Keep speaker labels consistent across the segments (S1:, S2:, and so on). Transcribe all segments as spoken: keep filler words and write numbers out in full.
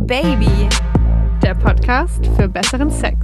S1: Baby, der Podcast für besseren Sex.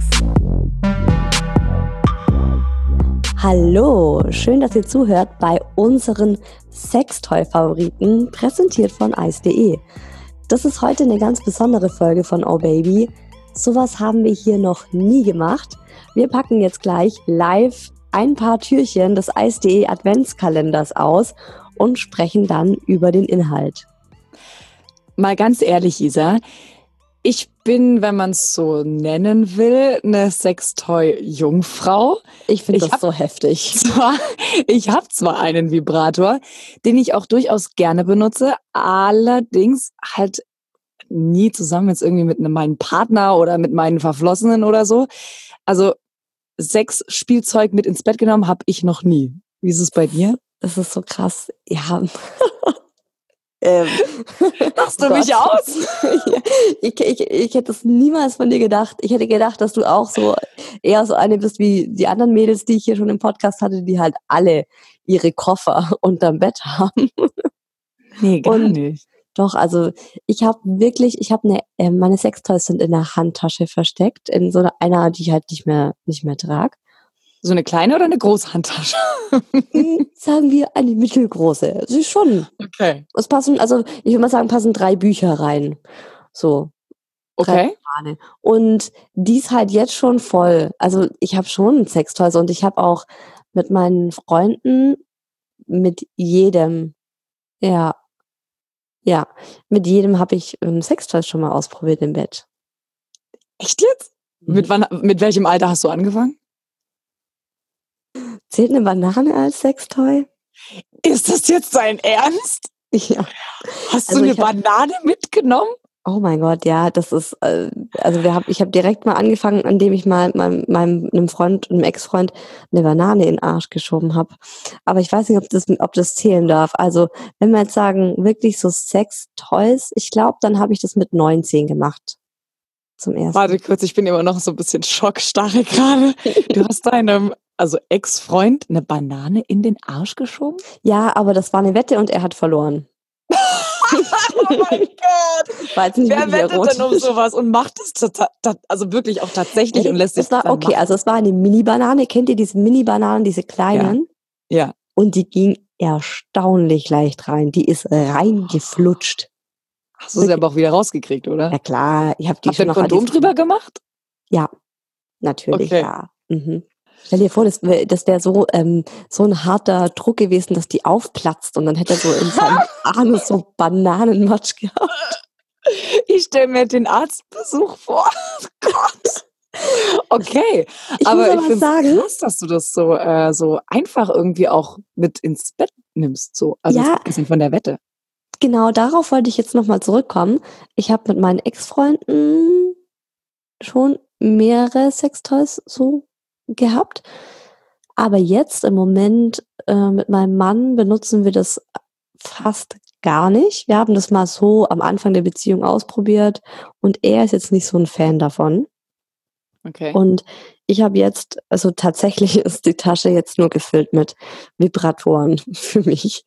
S2: Hallo, schön, dass ihr zuhört bei unseren Sextoy-Favoriten, präsentiert von ice punkt de. Das ist heute eine ganz besondere Folge von Oh Baby. Sowas haben wir hier noch nie gemacht. Wir packen jetzt gleich live ein paar Türchen des ice punkt de Adventskalenders aus und sprechen dann über den Inhalt.
S3: Mal ganz ehrlich, Isa, ich bin, wenn man es so nennen will, eine Sextoy-Jungfrau.
S2: Ich finde das
S3: hab
S2: so heftig.
S3: Zwar, ich habe zwar einen Vibrator, den ich auch durchaus gerne benutze, allerdings halt nie zusammen jetzt irgendwie mit meinem Partner oder mit meinen Verflossenen oder so. Also Sexspielzeug mit ins Bett genommen habe ich noch nie. Wie ist es bei dir?
S2: Das ist so krass. Ja. ähm,
S3: Machst du
S2: Gott.
S3: mich aus?
S2: ich, ich, ich hätte es niemals von dir gedacht. Ich hätte gedacht, dass du auch so eher so eine bist wie die anderen Mädels, die ich hier schon im Podcast hatte, die halt alle ihre Koffer unterm Bett haben.
S3: Nee, gar
S2: Und
S3: nicht.
S2: Doch, also ich habe wirklich, ich habe eine, äh, meine Sextoys sind in der Handtasche versteckt, in so einer, die ich halt nicht mehr, nicht mehr trage.
S3: So eine kleine oder eine große Handtasche?
S2: Sagen wir eine mittelgroße. Sie ist schon.
S3: Okay.
S2: Es passen, also ich würde mal sagen, passen drei Bücher rein. So. Drei
S3: Okay.
S2: Romane. Und die ist halt jetzt schon voll. Also ich habe schon Sextoys und ich habe auch mit meinen Freunden, mit jedem, ja, ja, mit jedem habe ich ähm, Sextoys schon mal ausprobiert im Bett.
S3: Echt jetzt?
S2: Mhm.
S3: Mit wann, mit welchem Alter hast du angefangen?
S2: Zählt eine Banane als Sextoy?
S3: Ist das jetzt dein Ernst?
S2: Ja.
S3: Hast
S2: Also
S3: du eine
S2: ich hab-
S3: Banane mitgenommen?
S2: Oh mein Gott, ja, das ist, äh, also wir haben, ich habe direkt mal angefangen, indem ich mal meinem, meinem einem Freund, einem Ex-Freund eine Banane in den Arsch geschoben habe. Aber ich weiß nicht, ob das, ob das zählen darf. Also wenn wir jetzt sagen, wirklich so Sex-Toys, ich glaube, dann habe ich das mit neunzehn gemacht. Zum ersten.
S3: Warte kurz, ich bin immer noch so ein bisschen schockstarre gerade. Du hast deinem, also Ex-Freund, eine Banane in den Arsch geschoben?
S2: Ja, aber das war eine Wette und er hat verloren.
S3: Oh mein Gott!
S2: War jetzt nicht
S3: Wer
S2: wirklich
S3: wettet denn um
S2: erotisch.
S3: sowas und macht es tota- ta- also wirklich auch tatsächlich und lässt sich
S2: Es war
S3: dann
S2: okay,
S3: machen?
S2: also es war eine Mini-Banane. Kennt ihr diese Mini-Bananen, diese kleinen?
S3: Ja.
S2: Und die ging erstaunlich leicht rein. Die ist reingeflutscht.
S3: Hast du sie aber auch wieder rausgekriegt, oder?
S2: Ja klar, ich habe die
S3: Habt ihr
S2: schon
S3: ein
S2: noch an
S3: Kondom
S2: die-
S3: drüber gemacht?
S2: Ja, natürlich,
S3: Okay.
S2: ja. Mhm. Stell dir vor, das wäre das wär so, ähm, so ein harter Druck gewesen, dass die aufplatzt und dann hätte er so in seinem Anus so Bananenmatsch gehabt.
S3: Ich stelle mir den Arztbesuch vor. Oh Gott. Okay,
S2: Ich
S3: aber
S2: muss
S3: ich
S2: aber
S3: finde es
S2: sagen,
S3: krass, dass du das so, äh, so einfach irgendwie auch mit ins Bett nimmst. So. Also
S2: Ja.
S3: jetzt abgesehen von der Wette.
S2: genau darauf wollte ich jetzt nochmal zurückkommen. Ich habe mit meinen Ex-Freunden schon mehrere Sextoys so gehabt. Aber jetzt im Moment äh, mit meinem Mann benutzen wir das fast gar nicht. Wir haben das mal so am Anfang der Beziehung ausprobiert und er ist jetzt nicht so ein Fan davon.
S3: Okay.
S2: Und ich habe jetzt, also tatsächlich ist die Tasche jetzt nur gefüllt mit Vibratoren für mich.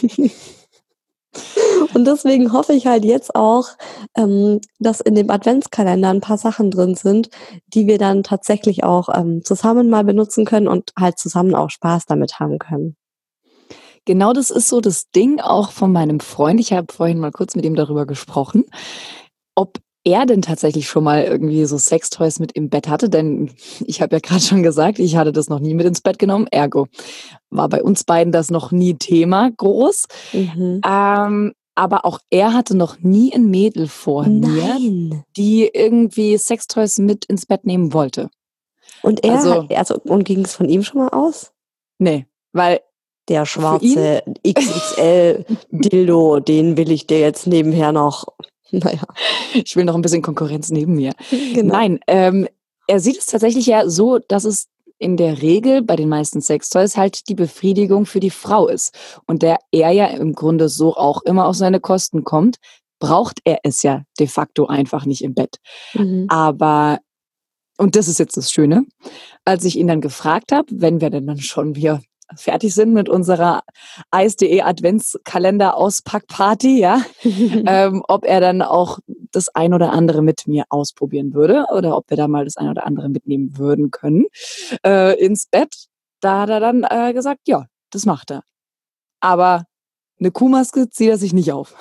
S2: Und deswegen hoffe ich halt jetzt auch, ähm, dass in dem Adventskalender ein paar Sachen drin sind, die wir dann tatsächlich auch ähm, zusammen mal benutzen können und halt zusammen auch Spaß damit haben können.
S3: Genau das ist so das Ding auch von meinem Freund. Ich habe vorhin mal kurz mit ihm darüber gesprochen, ob er denn tatsächlich schon mal irgendwie so Sextoys mit im Bett hatte. Denn ich habe ja gerade schon gesagt, ich hatte das noch nie mit ins Bett genommen. Ergo war bei uns beiden das noch nie Thema groß.
S2: Mhm.
S3: Ähm, aber auch er hatte noch nie ein Mädel vor mir,
S2: Nein.
S3: die irgendwie Sextoys mit ins Bett nehmen wollte.
S2: Und er,
S3: Also-
S2: hat, also und ging es von ihm schon mal aus?
S3: Nee, weil
S2: Der schwarze X X L-Dildo, den will ich dir jetzt nebenher noch. Naja,
S3: ich will noch ein bisschen Konkurrenz neben mir.
S2: genau.
S3: Nein, ähm, er sieht es tatsächlich ja so, dass es in der Regel bei den meisten Sextoys halt die Befriedigung für die Frau ist. Und da er ja im Grunde so auch immer auf seine Kosten kommt, braucht er es ja de facto einfach nicht im Bett.
S2: Mhm.
S3: Aber, und das ist jetzt das Schöne, als ich ihn dann gefragt habe, wenn wir denn dann schon wieder fertig sind mit unserer ice punkt de Adventskalender-Auspackparty, ja, ähm, ob er dann auch das ein oder andere mit mir ausprobieren würde oder ob wir da mal das ein oder andere mitnehmen würden können äh, ins Bett. Da hat er dann äh, gesagt, ja, das macht er. Aber eine Kuhmaske zieht er sich nicht auf.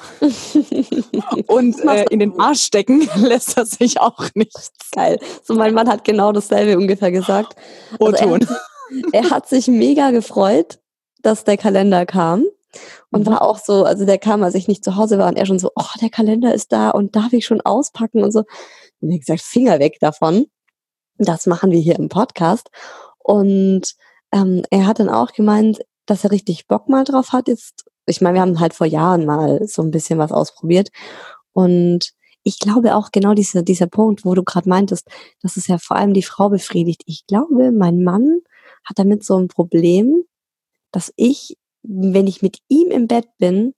S3: Und äh, in den Arsch stecken lässt er sich auch nicht.
S2: Geil. So, mein Mann hat genau dasselbe ungefähr gesagt. Also er, hat, er hat sich mega gefreut, dass der Kalender kam. Und war auch so, also der kam, als ich nicht zu Hause war und er schon so, oh, der Kalender ist da und darf ich schon auspacken und so. Und ich gesagt, Finger weg davon. Das machen wir hier im Podcast. Und ähm, er hat dann auch gemeint, dass er richtig Bock mal drauf hat. Jetzt, ich meine, wir haben halt vor Jahren mal so ein bisschen was ausprobiert. Und ich glaube auch genau dieser, dieser Punkt, wo du gerade meintest, dass es ja vor allem die Frau befriedigt. Ich glaube, mein Mann hat damit so ein Problem, dass ich, wenn ich mit ihm im Bett bin,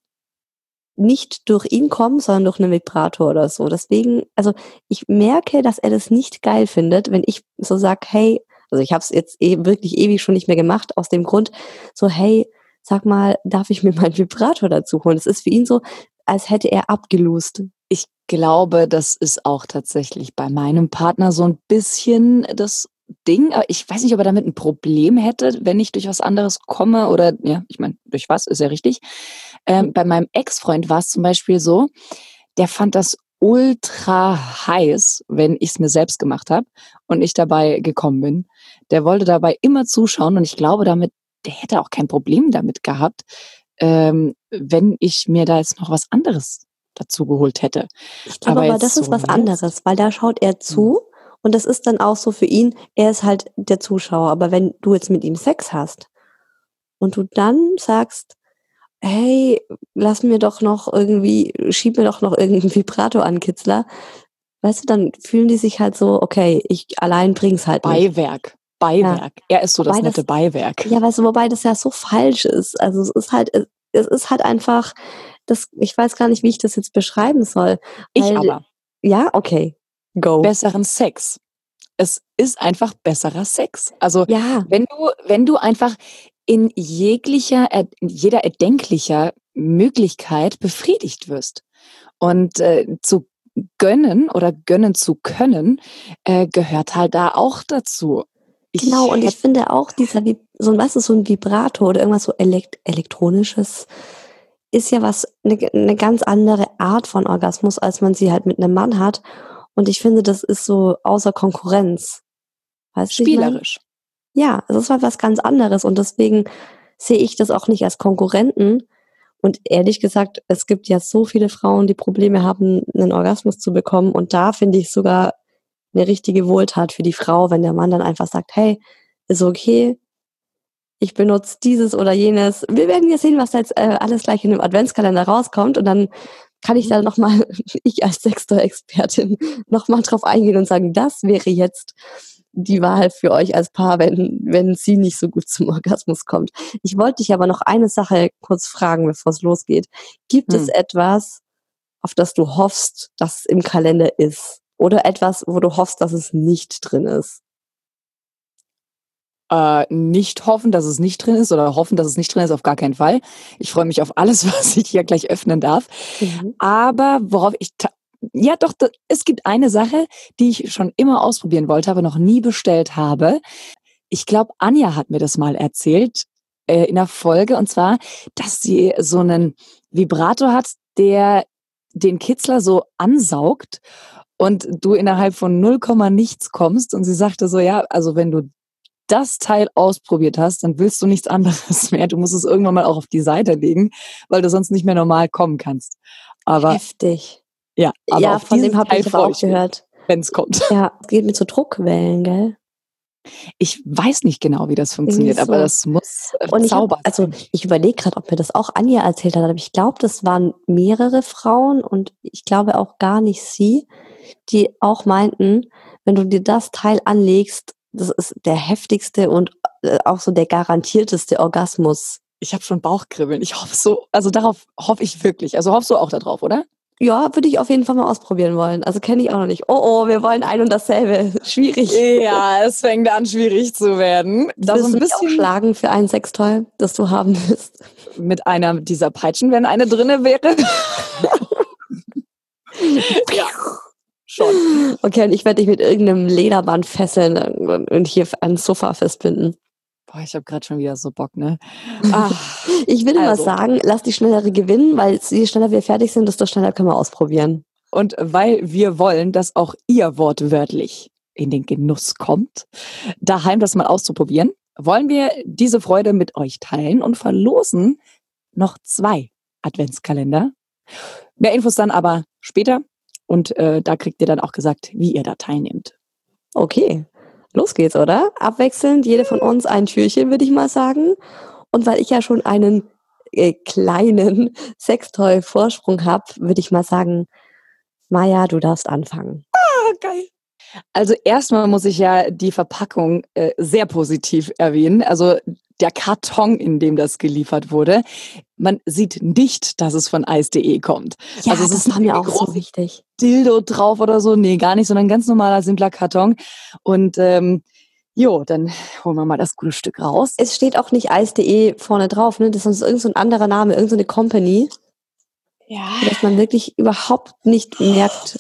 S2: nicht durch ihn komme, sondern durch einen Vibrator oder so. Deswegen, also ich merke, dass er das nicht geil findet, wenn ich so sag, hey, also ich habe es jetzt eh, wirklich ewig schon nicht mehr gemacht, aus dem Grund, so hey, sag mal, darf ich mir meinen Vibrator dazu holen? Es ist für ihn so, als hätte er abgelust.
S3: Ich glaube, das ist auch tatsächlich bei meinem Partner so ein bisschen das Ding. Aber ich weiß nicht, ob er damit ein Problem hätte, wenn ich durch was anderes komme oder, ja, ich meine, durch was, ist ja richtig. Ähm, bei meinem Ex-Freund war es zum Beispiel so, der fand das ultra heiß, wenn ich es mir selbst gemacht habe und ich dabei gekommen bin. Der wollte dabei immer zuschauen und ich glaube damit, der hätte auch kein Problem damit gehabt, ähm, wenn ich mir da jetzt noch was anderes dazu geholt hätte.
S2: Ich glaube aber,
S3: aber
S2: das
S3: so
S2: ist was
S3: jetzt,
S2: anderes, weil da schaut er zu und das ist dann auch so für ihn, er ist halt der Zuschauer. Aber wenn du jetzt mit ihm Sex hast und du dann sagst, hey, lass mir doch noch irgendwie, schieb mir doch noch irgendeinen Vibrator an, Kitzler. Weißt du, dann fühlen die sich halt so, okay, ich allein bring's halt nicht.
S3: Beiwerk. Beiwerk. Ja. Er ist so das
S2: Wobei
S3: nette
S2: das,
S3: Beiwerk.
S2: Ja, weißt du, wobei das ja so falsch ist. Also es ist halt, es, es ist halt einfach, das, ich weiß gar nicht, wie ich das jetzt beschreiben soll.
S3: Ich
S2: Weil,
S3: aber.
S2: Ja, okay. Go.
S3: Besseren Sex. Es ist einfach besserer Sex. Also
S2: Ja.
S3: wenn du, wenn du einfach in jeglicher, in jeder erdenklicher Möglichkeit befriedigt wirst. Und äh, zu gönnen oder gönnen zu können, äh, gehört halt da auch dazu. Ich
S2: Genau, und ich
S3: hätte,
S2: finde auch dieser, Vib- so ein, was ist so ein Vibrator oder irgendwas so elekt elektronisches, ist ja was, eine ne ganz andere Art von Orgasmus, als man sie halt mit einem Mann hat. Und ich finde, das ist so außer Konkurrenz. Weißt du, wie ich meine?
S3: spielerisch.
S2: Ja, es ist halt was ganz anderes und deswegen sehe ich das auch nicht als Konkurrenten. Und ehrlich gesagt, es gibt ja so viele Frauen, die Probleme haben, einen Orgasmus zu bekommen. Und da finde ich sogar eine richtige Wohltat für die Frau, wenn der Mann dann einfach sagt, hey, ist okay, ich benutze dieses oder jenes. Wir werden ja sehen, was da jetzt äh, alles gleich in dem Adventskalender rauskommt. Und dann kann ich da nochmal, ich als Sextoy-Expertin, nochmal drauf eingehen und sagen, das wäre jetzt die Wahl für euch als Paar, wenn, wenn sie nicht so gut zum Orgasmus kommt. Ich wollte dich aber noch eine Sache kurz fragen, bevor es losgeht. Gibt
S3: Hm.
S2: es etwas, auf das du hoffst, dass es im Kalender ist? Oder etwas, wo du hoffst, dass es nicht drin ist?
S3: Äh, nicht hoffen, dass es nicht drin ist oder hoffen, dass es nicht drin ist, auf gar keinen Fall. Ich freue mich auf alles, was ich hier gleich öffnen darf.
S2: Mhm.
S3: Aber worauf ich, ta- ja doch, da, es gibt eine Sache, die ich schon immer ausprobieren wollte, aber noch nie bestellt habe. Ich glaube, Anja hat mir das mal erzählt äh, in der Folge, und zwar, dass sie so einen Vibrator hat, der den Kitzler so ansaugt und du innerhalb von null Komma nichts kommst. Und sie sagte so, ja, also wenn du das Teil ausprobiert hast, dann willst du nichts anderes mehr. Du musst es irgendwann mal auch auf die Seite legen, weil du sonst nicht mehr normal kommen kannst. Aber
S2: Heftig.
S3: ja, aber
S2: Ja,
S3: auf
S2: von
S3: dieses
S2: dem habe
S3: Teil
S2: ich aber
S3: freue
S2: auch
S3: ich mich,
S2: gehört.
S3: wenn es kommt.
S2: Ja, es geht mit so Druckwellen, gell?
S3: Ich weiß nicht genau, wie das funktioniert,
S2: Irgendwie
S3: aber
S2: so.
S3: das muss äh,
S2: Und ich habe,
S3: Zauber
S2: also
S3: sein.
S2: ich überlege gerade, ob mir das auch Anja erzählt hat, aber ich glaube, das waren mehrere Frauen und ich glaube auch gar nicht sie, die auch meinten, wenn du dir das Teil anlegst, das ist der heftigste und äh, auch so der garantierteste Orgasmus.
S3: Ich habe schon Bauchkribbeln. Ich hoffe so, also darauf hoffe ich wirklich. Also hoffst du auch darauf, oder?
S2: Ja, würde ich auf jeden Fall mal ausprobieren wollen. Also kenne ich auch noch nicht. Oh, oh, wir wollen ein und dasselbe. Schwierig.
S3: Ja, es fängt an, schwierig zu werden. Da so
S2: Willst
S3: ein
S2: du mich auch
S3: bisschen
S2: schlagen für ein Sextoy, das du haben willst?
S3: mit einer dieser Peitschen, wenn eine drinne wäre. Ja, schon.
S2: Okay, und ich werde dich mit irgendeinem Lederband fesseln und und hier ans Sofa festbinden.
S3: Boah, ich habe gerade schon wieder so Bock, ne? Ach,
S2: Ich würde mal
S3: also.
S2: sagen, lass die Schnellere gewinnen, weil je schneller wir fertig sind, desto schneller können wir ausprobieren.
S3: Und weil wir wollen, dass auch ihr wortwörtlich in den Genuss kommt, daheim das mal auszuprobieren, wollen wir diese Freude mit euch teilen und verlosen noch zwei Adventskalender. Mehr Infos dann aber später und äh, da kriegt ihr dann auch gesagt, wie ihr da teilnehmt.
S2: Okay, los geht's, oder? Abwechselnd, jede von uns ein Türchen, würde ich mal sagen. Und weil ich ja schon einen äh, kleinen Sextoy-Vorsprung habe, würde ich mal sagen, Maja, du darfst anfangen.
S3: Ah, geil. Also erstmal muss ich ja die Verpackung äh, sehr positiv erwähnen. Also der Karton, in dem das geliefert wurde. Man sieht nicht, dass es von ice punkt de kommt.
S2: Ja,
S3: also es
S2: das
S3: ist
S2: war mir auch
S3: groß
S2: so wichtig.
S3: Dildo drauf oder so. Nee, gar nicht, sondern ein ganz normaler, simpler Karton. Und ähm, jo, dann holen wir mal das gute Stück raus.
S2: Es steht auch nicht ice punkt de vorne drauf, ne? Das ist irgend so ein anderer Name, irgend so eine Company,
S3: Ja.
S2: dass man wirklich überhaupt nicht merkt,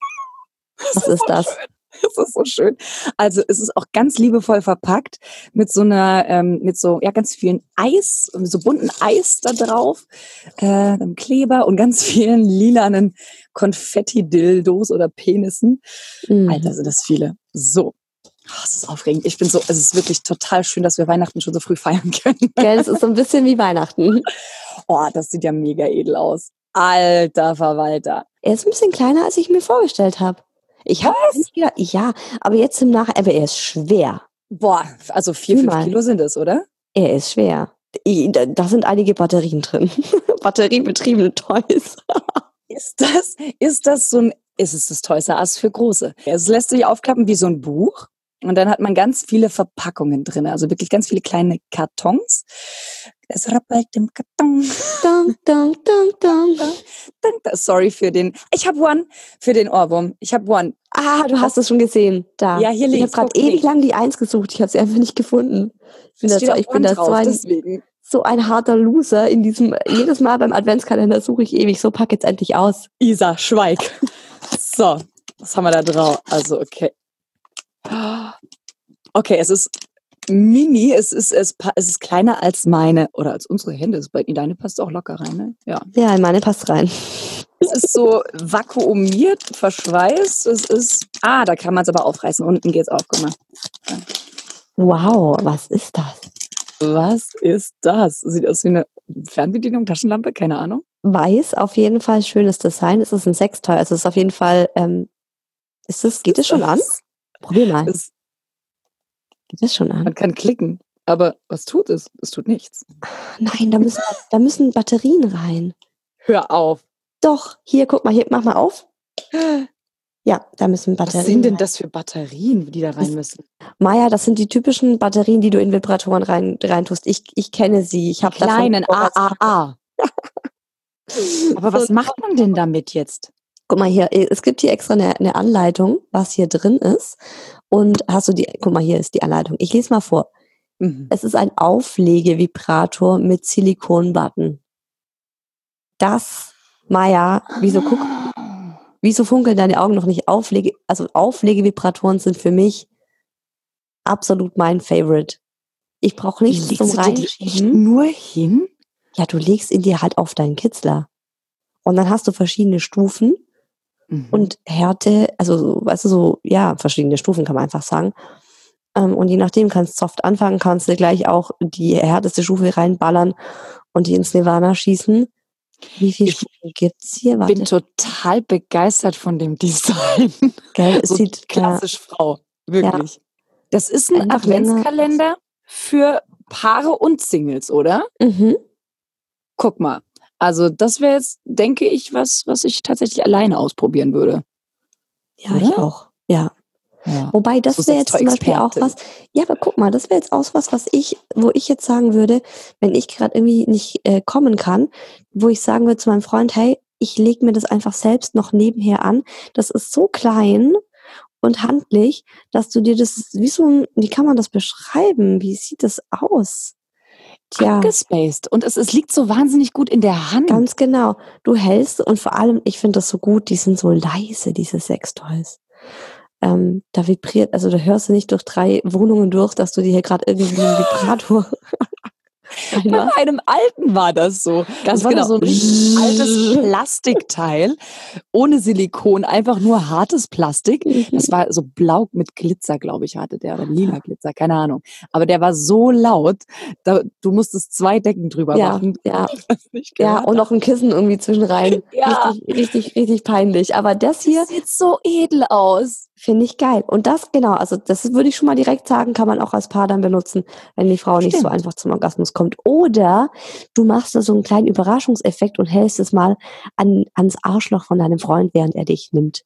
S2: was ist das?
S3: Schön. Das ist so schön. Also es ist auch ganz liebevoll verpackt mit so einer, ähm, mit so ja ganz vielen Eis, mit so bunten Eis da drauf, äh, einem Kleber und ganz vielen lilanen Konfetti-Dildos oder Penissen.
S2: Mhm.
S3: Alter, sind das viele. So. Oh, es ist aufregend. Ich bin so, es ist wirklich total schön, dass wir Weihnachten schon so früh feiern können.
S2: Gell, es ist so ein bisschen wie Weihnachten.
S3: Oh, das sieht ja mega edel aus. Alter Verwalter.
S2: Er ist ein bisschen kleiner, als ich mir vorgestellt habe. Ich habe nicht gedacht, ja, aber jetzt im Nachhinein, aber er ist schwer.
S3: Boah, also vier,
S2: Sieh
S3: fünf
S2: mal.
S3: Kilo sind es, oder?
S2: Er ist schwer. I- Da da sind einige Batterien drin. Batteriebetriebene Toys.
S3: Ist das, ist das so ein, ist es das Toys R Us für Große? Es lässt sich aufklappen wie so ein Buch und dann hat man ganz viele Verpackungen drin, also wirklich ganz viele kleine Kartons. Es rappelt im Karton.
S2: Dum, dum, dum, dum.
S3: Sorry für den, ich habe One, für den Ohrwurm. Ich habe One.
S2: Ah, du hast es schon gesehen. Da.
S3: Ja, hier
S2: Ich habe
S3: links,
S2: gerade
S3: guck,
S2: ewig
S3: links.
S2: lang die Eins gesucht. Ich habe sie einfach nicht gefunden. Ich bin,
S3: Es
S2: da,
S3: steht
S2: so,
S3: auch
S2: ich bin
S3: One
S2: da
S3: drauf,
S2: so ein,
S3: deswegen.
S2: so ein harter Loser in diesem, jedes Mal beim Adventskalender suche ich ewig. So, pack jetzt endlich aus.
S3: Isa, schweig. So, was haben wir da drauf? Also, okay. Okay, es ist mini, es ist, es, pa- es ist kleiner als meine oder als unsere Hände. Es- bei- Deine passt auch locker rein, ne? Ja.
S2: Ja, in meine passt rein.
S3: Es ist so vakuumiert, verschweißt. Es ist, ah, da kann man es aber aufreißen. Unten geht's auf, guck mal.
S2: Wow, was ist das?
S3: Was ist das? Sieht aus wie eine Fernbedienung, Taschenlampe, keine Ahnung.
S2: Weiß, auf jeden Fall schönes Design. Es ist ein Sextoy. Also es ist auf jeden Fall, ähm, ist das, geht es schon an? Probier mal.
S3: Es,
S2: Geht es schon an?
S3: man kann klicken, aber was tut es? Es tut nichts.
S2: Nein, da müssen, da müssen Batterien rein.
S3: Hör auf.
S2: Doch, hier, guck mal, hier, mach mal auf. Ja, da müssen Batterien
S3: Was sind denn
S2: rein.
S3: das für Batterien, die da rein müssen?
S2: Maja, das sind die typischen Batterien, die du in Vibratoren rein, reintust. Ich, ich kenne sie. Ich habe
S3: Kleinen A A A. Aber was macht man denn damit jetzt?
S2: Guck mal hier, es gibt hier extra eine, eine Anleitung, was hier drin ist. Und hast du die, guck mal, hier ist die Anleitung. Ich lese mal vor.
S3: Mhm.
S2: Es ist ein Auflegevibrator mit Silikonbutton. Das, Maja, wieso guck, wieso funkeln deine Augen noch nicht? Auflege, also Auflegevibratoren sind für mich absolut mein Favorite. Ich brauche nichts
S3: Legst
S2: zum
S3: du dir die echt
S2: Reinschieben.
S3: nur hin?
S2: Ja, du legst ihn dir halt auf deinen Kitzler. Und dann hast du verschiedene Stufen
S3: Mhm.
S2: und Härte, also so, weißt du, so, ja, verschiedene Stufen kann man einfach sagen. Ähm, und je nachdem kannst du soft anfangen, kannst du gleich auch die härteste Stufe reinballern und die ins Nirvana schießen. Wie viele
S3: Ich
S2: Stufen gibt's hier?
S3: bin
S2: Warte,
S3: total begeistert von dem Design.
S2: gell, es
S3: So
S2: sieht, ja,
S3: klassisch Frau, wirklich. Das ist ein
S2: Einfach länger.
S3: Adventskalender für Paare und Singles, oder?
S2: mhm.
S3: Guck mal. Also das wäre jetzt, denke ich, was, was ich tatsächlich alleine ausprobieren würde.
S2: Ja, ich
S3: Oder?
S2: auch, ja.
S3: Ja.
S2: Wobei, das
S3: So
S2: wäre jetzt zum Beispiel auch was,
S3: Sextoy-Expertin.
S2: ja, aber guck mal, das wäre jetzt auch was, was ich, wo ich jetzt sagen würde, wenn ich gerade irgendwie nicht äh, kommen kann, wo ich sagen würde zu meinem Freund, hey, ich lege mir das einfach selbst noch nebenher an. Das ist so klein und handlich, dass du dir das, wie so ein, wie kann man das beschreiben? Wie sieht das aus? Tja,
S3: abgespaced. Und es, es liegt so wahnsinnig gut in der Hand.
S2: ganz genau. Du hältst und vor allem, ich finde das so gut, die sind so leise, diese Sextoys. Ähm, da vibriert, also da hörst du nicht durch drei Wohnungen durch, dass du dir hier gerade irgendwie einen Vibrator
S3: Bei
S2: reinmachst.
S3: einem alten war das so.
S2: Ganz
S3: Das war
S2: genau.
S3: doch so ein richtig altes Plastikteil ohne Silikon, einfach nur hartes Plastik. Das
S2: Mhm.
S3: war so blau mit Glitzer, glaube ich, hatte der oder lila Glitzer, keine Ahnung. Aber der war so laut, da, du musstest zwei Decken drüber
S2: Ja,
S3: machen,
S2: ja,
S3: damit du das nicht
S2: ja,
S3: gehört
S2: und
S3: hast.
S2: noch ein Kissen irgendwie zwischen rein.
S3: Ja,
S2: Richtig, richtig, richtig peinlich. Aber das hier
S3: das sieht so edel aus.
S2: finde ich geil. Und das, genau, also das würde ich schon mal direkt sagen, kann man auch als Paar dann benutzen, wenn die Frau nicht so
S3: Stimmt.
S2: einfach zum Orgasmus kommt. Oder du machst da so einen kleinen Überraschungseffekt und hältst es mal an, ans Arschloch von deinem Freund, während er dich nimmt.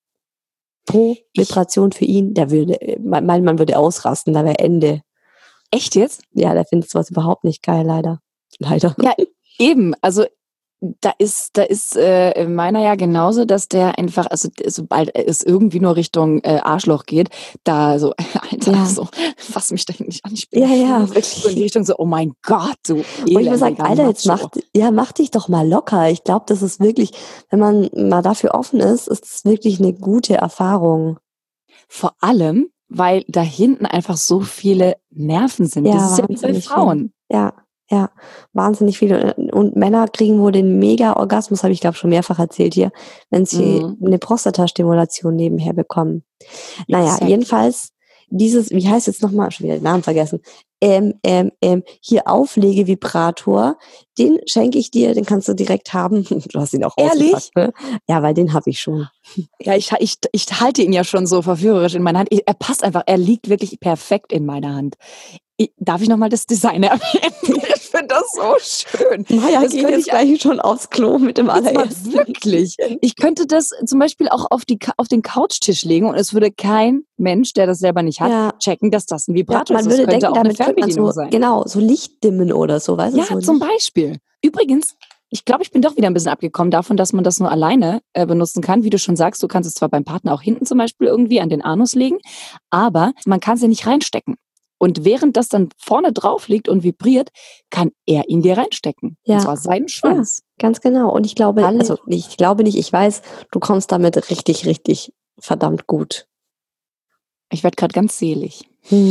S2: Pro
S3: Ich,
S2: Vibration für ihn, der würde, mein mein Mann würde ausrasten, da wäre Ende.
S3: echt jetzt?
S2: Ja, der findet sowas überhaupt nicht geil, leider. Leider.
S3: Ja, eben. Also da ist, da ist äh, meiner ja genauso, dass der einfach, also d- sobald es irgendwie nur Richtung äh, Arschloch geht, da so, Alter,
S2: Ja.
S3: so, fass mich da nicht an, ich bin
S2: Ja,
S3: auf
S2: ja,
S3: Schule. So in die
S2: wirklich.
S3: Richtung so, oh mein Gott, du
S2: Und ich muss sagen,
S3: elendiger
S2: Alter, jetzt
S3: Macho.
S2: mach, ja, mach dich doch mal locker. Ich glaube, das ist wirklich, wenn man mal dafür offen ist, ist es wirklich eine gute Erfahrung.
S3: Vor allem, weil da hinten einfach so viele Nerven sind. Das
S2: Ja,
S3: ist ja wie bei
S2: wahnsinnig viel.
S3: Frauen.
S2: Ja, ja, wahnsinnig viele. Und Männer kriegen wohl den Mega-Orgasmus, habe ich glaube schon mehrfach erzählt hier, wenn sie
S3: Mhm.
S2: eine Prostatastimulation nebenher bekommen. Naja,
S3: Exakt.
S2: jedenfalls dieses, wie heißt jetzt nochmal, schon wieder den Namen vergessen, ähm, ähm, ähm, hier Auflegevibrator, den schenke ich dir, den kannst du direkt haben. Du hast ihn auch
S3: Ehrlich?
S2: ausgepackt, ne? Ja, weil den habe ich schon.
S3: Ja, ich, ich, ich halte ihn ja schon so verführerisch in meiner Hand. Ich, er passt einfach, er liegt wirklich perfekt in meiner Hand. Ich, darf ich nochmal das Design erwähnen? Ich finde das so schön.
S2: Maja
S3: Das
S2: geht
S3: könnte
S2: jetzt
S3: ich
S2: gleich schon aufs Klo mit dem
S3: jetzt mal
S2: allerersten.
S3: wirklich. Ich könnte das zum Beispiel auch auf, die, Ka- auf den Couchtisch legen und es würde kein Mensch, der das selber nicht hat,
S2: Ja.
S3: checken, dass das ein
S2: Ja,
S3: Vibrator ist.
S2: man
S3: Das
S2: würde
S3: könnte
S2: denken,
S3: auch eine
S2: damit könnte man
S3: Fernbedienung
S2: so,
S3: sein.
S2: genau, so Licht dimmen oder so, weißt du?
S3: Ja,
S2: So
S3: zum
S2: Licht.
S3: Beispiel. Übrigens, ich glaube, ich bin doch wieder ein bisschen abgekommen davon, dass man das nur alleine äh, benutzen kann. Wie du schon sagst, du kannst es zwar beim Partner auch hinten zum Beispiel irgendwie an den Anus legen, aber man kann es ja nicht reinstecken. Und während das dann vorne drauf liegt und vibriert, kann er ihn dir reinstecken.
S2: Ja.
S3: Und zwar seinen Schwanz.
S2: Ganz genau. Und ich glaube,
S3: Halleluja.
S2: also ich glaube nicht, ich weiß, du kommst damit richtig, richtig verdammt gut.
S3: Ich werde gerade ganz selig.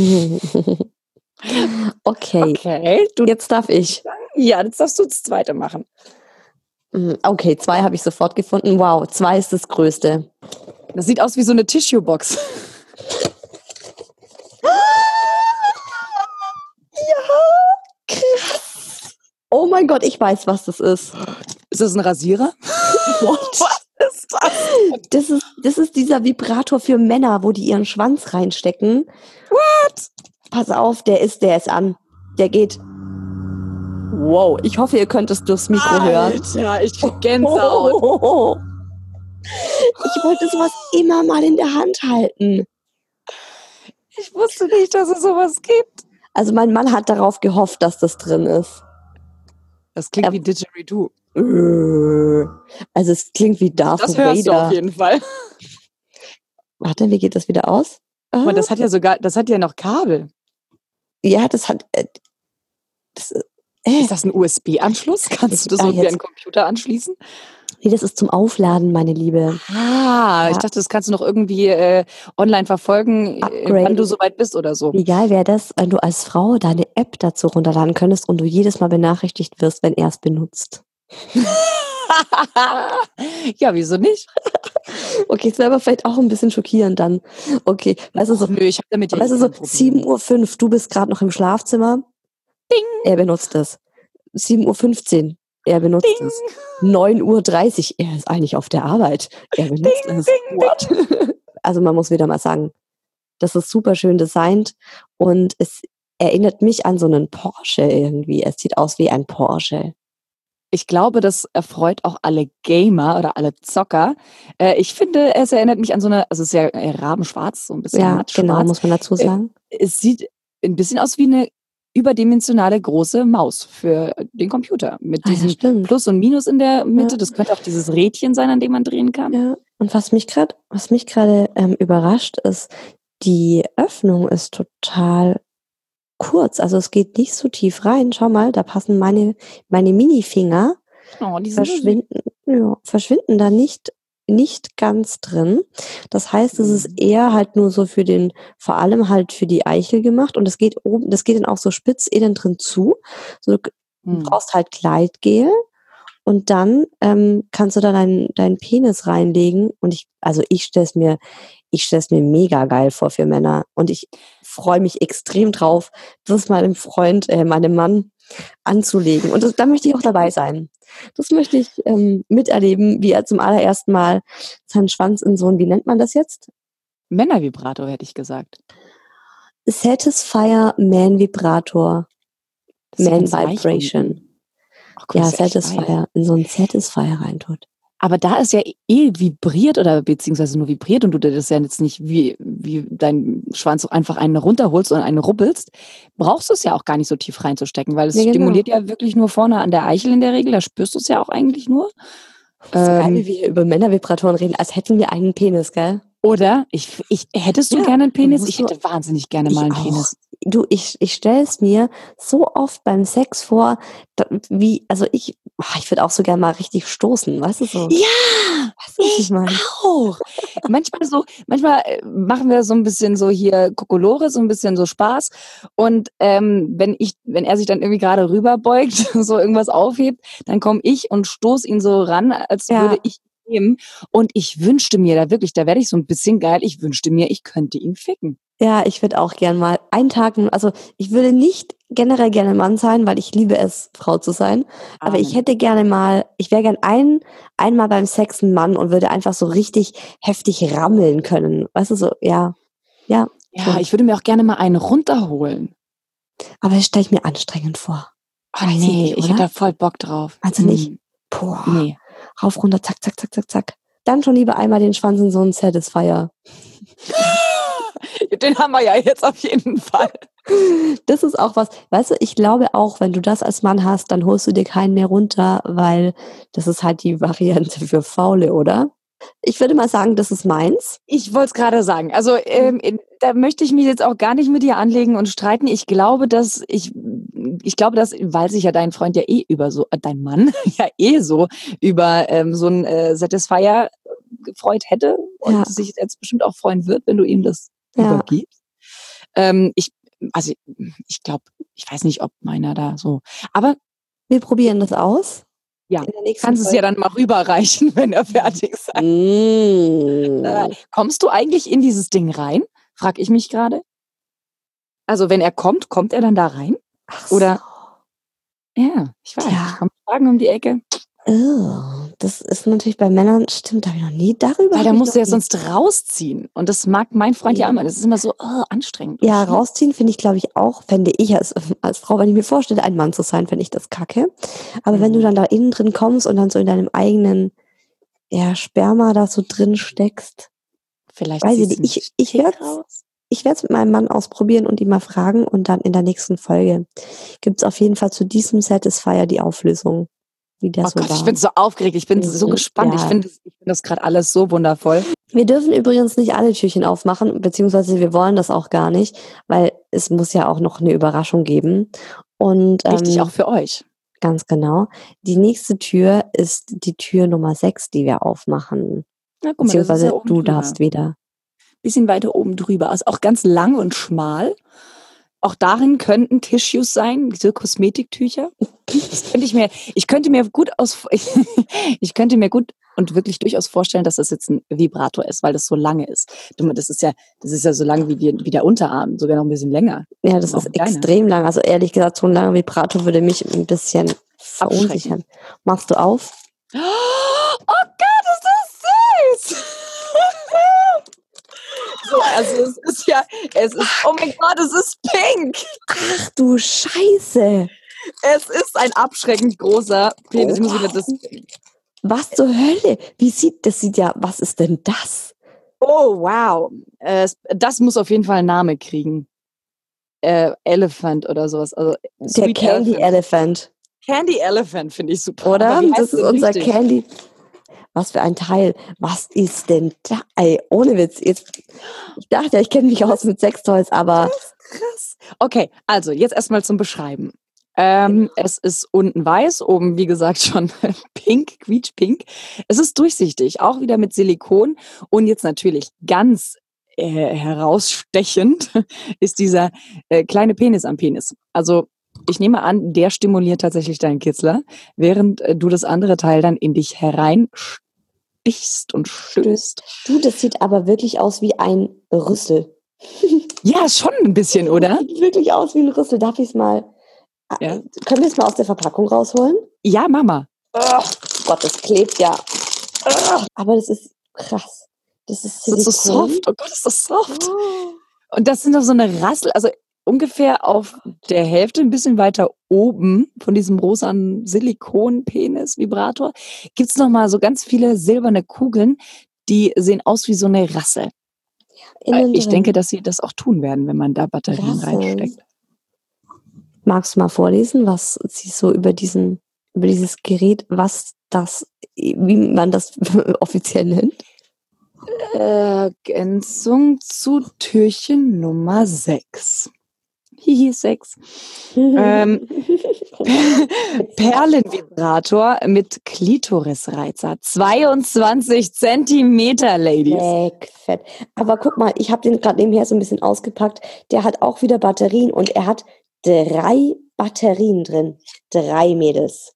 S2: Okay,
S3: Okay, du,
S2: jetzt darf ich.
S3: ja, jetzt darfst du das zweite machen.
S2: Mm, Okay, zwei habe ich sofort gefunden. Wow, zwei ist das Größte.
S3: Das sieht aus wie so eine Tissue-Box.
S2: Oh mein Gott, ich weiß, was das ist.
S3: Ist das ein Rasierer?
S2: What?
S3: Was ist das?
S2: Das ist, das ist dieser Vibrator für Männer, wo die ihren Schwanz reinstecken.
S3: What?
S2: Pass auf, der ist, der ist an. Der geht. Wow, ich hoffe, ihr könnt es durchs Mikro hören.
S3: Alter, ich krieg Gänsehaut.
S2: Ich wollte sowas immer mal in der Hand halten.
S3: Ich wusste nicht, dass es sowas gibt.
S2: Also mein Mann hat darauf gehofft, dass das drin ist.
S3: Das klingt
S2: Ja.
S3: wie Didgeridoo.
S2: Äh, Also es klingt wie Darth
S3: Das hörst du auf
S2: Vader.
S3: jeden Fall.
S2: Warte, wie geht das wieder aus?
S3: Aber
S2: Ah,
S3: das hat ja sogar, das hat ja noch Kabel.
S2: ja, das hat. Äh, das, äh,
S3: Ist das ein U S B-Anschluss? Kannst du das
S2: Ah,
S3: irgendwie
S2: jetzt.
S3: an den Computer anschließen?
S2: nee, das ist zum Aufladen, meine Liebe.
S3: Ah, ich
S2: Ja.
S3: dachte, das kannst du noch irgendwie äh, online verfolgen, äh,
S2: Upgrade.
S3: wann du soweit bist oder so.
S2: Wie geil wäre das, wenn du als Frau deine App dazu runterladen könntest und du jedes Mal benachrichtigt wirst, wenn er es benutzt.
S3: Ja, wieso nicht?
S2: Okay, ist aber vielleicht auch ein bisschen schockierend dann. Okay, weißt du so,
S3: Och, nö, ich habe damit ja
S2: weißt du
S3: eh
S2: so,
S3: kein Problem.
S2: sieben Uhr fünf, du bist gerade noch im Schlafzimmer.
S3: Ding.
S2: Er benutzt es. sieben Uhr fünfzehn, er benutzt
S3: Ding.
S2: es. neun Uhr dreißig, er ist eigentlich auf der Arbeit. Er benutzt
S3: Ding,
S2: es.
S3: ding,
S2: What? Also man muss wieder mal sagen, das ist super schön designt und es erinnert mich an so einen Porsche irgendwie. Es sieht aus wie ein Porsche.
S3: Ich glaube, das erfreut auch alle Gamer oder alle Zocker. Äh, ich finde, es erinnert mich an so eine, also es ist ja äh, rabenschwarz, so ein bisschen
S2: Ja,
S3: matt
S2: genau,
S3: schwarz.
S2: muss man dazu sagen.
S3: Es sieht ein bisschen aus wie eine überdimensionale große Maus für den Computer. Mit
S2: Ah, ja,
S3: diesem
S2: stimmt.
S3: Plus und Minus in der Mitte.
S2: Ja.
S3: Das könnte auch dieses Rädchen sein, an dem man drehen kann.
S2: Ja, und was mich gerade, was mich gerade ähm, überrascht ist, die Öffnung ist total kurz, also es geht nicht so tief rein. Schau mal, da passen meine, meine Minifinger,
S3: Oh, die sind so süß.
S2: verschwinden, ja, verschwinden da nicht, nicht ganz drin. Das heißt, es ist
S3: Mhm.
S2: eher halt nur so für den, vor allem halt für die Eichel gemacht und das geht oben, das geht dann auch so spitz innen drin zu. So, du
S3: Hm.
S2: brauchst halt Gleitgel und dann ähm, kannst du da deinen deinen Penis reinlegen und ich, also ich stell's mir, ich stell's mir mega geil vor für Männer und ich freue mich extrem drauf, das meinem Freund, äh, meinem Mann anzulegen und das, da möchte ich auch dabei sein. Das möchte ich ähm, miterleben, wie er zum allerersten Mal seinen Schwanz in so ein, wie nennt man das jetzt?
S3: Männervibrator, hätte ich gesagt.
S2: Satisfier Man Vibrator.
S3: Das ist ja
S2: Man
S3: ganz weich
S2: Vibration.
S3: unten. Ach Gott,
S2: Ja,
S3: das ist ja echt weich.
S2: Satisfier, in so einen Satisfier reintut.
S3: Aber da es ja eh vibriert oder beziehungsweise nur vibriert und du dir das ja jetzt nicht wie, wie dein Schwanz einfach einen runterholst und einen ruppelst, brauchst du es ja auch gar nicht so tief reinzustecken, weil es
S2: Ja, genau.
S3: stimuliert ja wirklich nur vorne an der Eichel in der Regel, da spürst du es ja auch eigentlich nur.
S2: Das ist geil,
S3: Ähm,
S2: wie wir hier über Männervibratoren reden, als hätten wir einen Penis, gell?
S3: oder? Ich, ich, hättest du
S2: Ja,
S3: gerne einen Penis?
S2: musst
S3: Ich
S2: du-
S3: hätte wahnsinnig gerne
S2: Ich
S3: mal einen
S2: auch.
S3: Penis.
S2: Du, ich, ich stelle es mir so oft beim Sex vor, da, wie, also ich, ah, ich würde auch so gerne mal richtig stoßen, weißt du so?
S3: Ja,
S2: Weißt du, was ich
S3: ich
S2: meine?
S3: auch. Manchmal so, manchmal äh, machen wir so ein bisschen so hier Kokolore, so ein bisschen so Spaß. Und ähm, wenn ich, wenn er sich dann irgendwie gerade rüberbeugt, so irgendwas aufhebt, dann komme ich und stoß ihn so ran, als
S2: Ja.
S3: würde ich ihn nehmen. Und ich wünschte mir da wirklich, da werde ich so ein bisschen geil, ich wünschte mir, ich könnte ihn ficken.
S2: Ja, ich würde auch gern mal einen Tag, also ich würde nicht generell gerne Mann sein, weil ich liebe es, Frau zu sein. Aber ich
S3: Amen.
S2: hätte gerne mal, ich wäre gern ein, einmal beim Sex ein Mann und würde einfach so richtig heftig rammeln können. Weißt du, so, ja. Ja,
S3: Ja,
S2: schon.
S3: ich würde mir auch gerne mal einen runterholen.
S2: Aber das stelle ich mir anstrengend vor.
S3: Oh
S2: Weiß ich
S3: nee,
S2: nicht,
S3: ich
S2: oder?
S3: hätte da voll Bock drauf.
S2: Also nicht,
S3: Hm,
S2: boah,
S3: nee.
S2: rauf, runter, zack, zack, zack, zack, zack. Dann schon lieber einmal den Schwanz in so einen Satisfier.
S3: Den haben wir ja jetzt auf jeden Fall.
S2: Das ist auch was, weißt du, ich glaube auch, wenn du das als Mann hast, dann holst du dir keinen mehr runter, weil das ist halt die Variante für Faule, oder? Ich würde mal sagen, das ist meins.
S3: Ich wollte es gerade sagen. Also ähm, in- da möchte ich mich jetzt auch gar nicht mit dir anlegen und streiten. Ich glaube, dass ich, ich glaube, dass, weil sich ja dein Freund ja eh über so, äh, dein Mann ja eh so über ähm, so ein äh, Satisfier gefreut hätte und
S2: Ja.
S3: sich jetzt bestimmt auch freuen wird, wenn du ihm das
S2: Ja.
S3: übergibst. Ähm, ich, also ich glaube, ich weiß nicht, ob meiner da so. Aber
S2: Wir probieren das aus.
S3: ja,
S2: In der nächsten
S3: kannst es ja dann mal rüberreichen, wenn er fertig ist.
S2: Mm.
S3: Äh, kommst du eigentlich in dieses Ding rein? Frag ich mich gerade. Also wenn er kommt, kommt er dann da rein?
S2: Ach
S3: Oder? Ja, ich weiß.
S2: Tja.
S3: Ich komme Fragen um die Ecke.
S2: so. Oh, das ist natürlich bei Männern, stimmt, da habe ich noch nie darüber.
S3: Weil
S2: hab
S3: da
S2: ich
S3: musst
S2: noch
S3: du ja
S2: nie-
S3: sonst rausziehen. Und das mag mein Freund ja
S2: Ja.
S3: immer. Das ist immer so oh, anstrengend. und
S2: Ja,
S3: schwierig.
S2: rausziehen finde ich, glaube ich, auch, fände ich als, als Frau, wenn ich mir vorstelle, ein Mann zu sein, fände ich das kacke. Aber wenn du
S3: Mhm.
S2: dann da innen drin kommst und dann so in deinem eigenen ja, Sperma da so drin steckst,
S3: Vielleicht
S2: weiß ich
S3: ziehst
S2: nicht.
S3: du
S2: Ich, ich
S3: Tick
S2: werde
S3: raus.
S2: ich werde es mit meinem Mann ausprobieren und ihn mal fragen und dann in der nächsten Folge gibt es auf jeden Fall zu diesem Satisfier die Auflösung, wie der
S3: Oh
S2: so
S3: Gott,
S2: war.
S3: ich bin so aufgeregt. Ich bin so
S2: Mhm,
S3: gespannt. Ich
S2: ja.
S3: finde das, ich find das gerade alles so wundervoll.
S2: Wir dürfen übrigens nicht alle Türchen aufmachen, beziehungsweise wir wollen das auch gar nicht, weil es muss ja auch noch eine Überraschung geben. Und
S3: Wichtig
S2: ähm,
S3: auch für euch.
S2: ganz genau. Die nächste Tür ist die Tür Nummer sechs, die wir aufmachen.
S3: Na, guck mal, das ist
S2: Beziehungsweise
S3: ja oben
S2: du
S3: drüber.
S2: darfst wieder.
S3: Bisschen weiter oben drüber. Ist auch ganz lang und schmal. Auch darin könnten Tissues sein, diese Kosmetiktücher. Das könnte ich mir, ich könnte mir gut aus, ich könnte mir gut und wirklich durchaus vorstellen, dass das jetzt ein Vibrator ist, weil das so lange ist. Du, Das ist ja, das ist ja so lang wie, die, wie der Unterarm, sogar noch ein bisschen länger.
S2: Ja, das
S3: Auch
S2: ist
S3: kleiner.
S2: extrem lang. Also ehrlich gesagt, so ein langer Vibrator würde mich ein bisschen verunsichern. Machst du auf?
S3: Oh Gott, ist das süß! So, also es ist ja, es ist, oh mein Gott, es ist pink!
S2: Ach du Scheiße!
S3: Es ist ein abschreckend großer Penis. Ich muss wieder das.
S2: Was zur Hölle? Wie sieht das? Sieht ja, was ist denn das?
S3: Oh, wow. Äh, das muss auf jeden Fall einen Namen kriegen. Äh, Elephant oder sowas. Also,
S2: Der
S3: Sweet
S2: Candy
S3: Elephant.
S2: Elephant,
S3: Candy Elephant finde ich super.
S2: oder?
S3: Aber wie heißt
S2: Das ist
S3: denn
S2: unser
S3: richtig?
S2: Candy. Was für ein Teil. Was ist denn da? Ey, ohne Witz. Jetzt, ich dachte, ich kenne mich aus mit Sextoys, aber
S3: Krass. Okay, also jetzt erstmal zum Beschreiben. Ähm, es ist unten weiß, oben wie gesagt schon pink, quietschpink. Es ist durchsichtig, auch wieder mit Silikon. Und jetzt natürlich ganz äh, herausstechend ist dieser äh, kleine Penis am Penis. Also ich nehme an, der stimuliert tatsächlich deinen Kitzler, während äh, du das andere Teil dann in dich hereinstichst und stößt.
S2: du, das sieht aber wirklich aus wie ein Rüssel.
S3: Ja, schon ein bisschen, oder?
S2: Sieht wirklich aus wie ein Rüssel. Darf ich es mal,
S3: Ja.
S2: können wir es mal aus der Verpackung rausholen?
S3: Ja, Mama.
S2: Oh Gott, das klebt ja. Aber das ist krass. Das ist
S3: Das ist so
S2: Silikon.
S3: soft. Oh Gott, ist das soft.
S2: Oh.
S3: Und das sind doch so eine Rassel, also ungefähr auf der Hälfte, ein bisschen weiter oben von diesem rosanen Silikon-Penis-Vibrator, gibt es nochmal so ganz viele silberne Kugeln, die sehen aus wie so eine Rassel.
S2: Innen
S3: Ich
S2: drin.
S3: denke, dass sie das auch tun werden, wenn man da Batterien
S2: Rasseln.
S3: reinsteckt.
S2: Magst du mal vorlesen, was sie so über diesen, über dieses Gerät, was das, wie man das offiziell nennt?
S3: Ergänzung zu Türchen Nummer sechs. Hihi, sechs. Ähm, Perlenvibrator mit Klitorisreizer. zweiundzwanzig Zentimeter, Ladies.
S2: Leck, fett. Aber guck mal, ich habe den gerade nebenher so ein bisschen ausgepackt. Der hat auch wieder Batterien und er hat drei Batterien drin. Drei Mädels.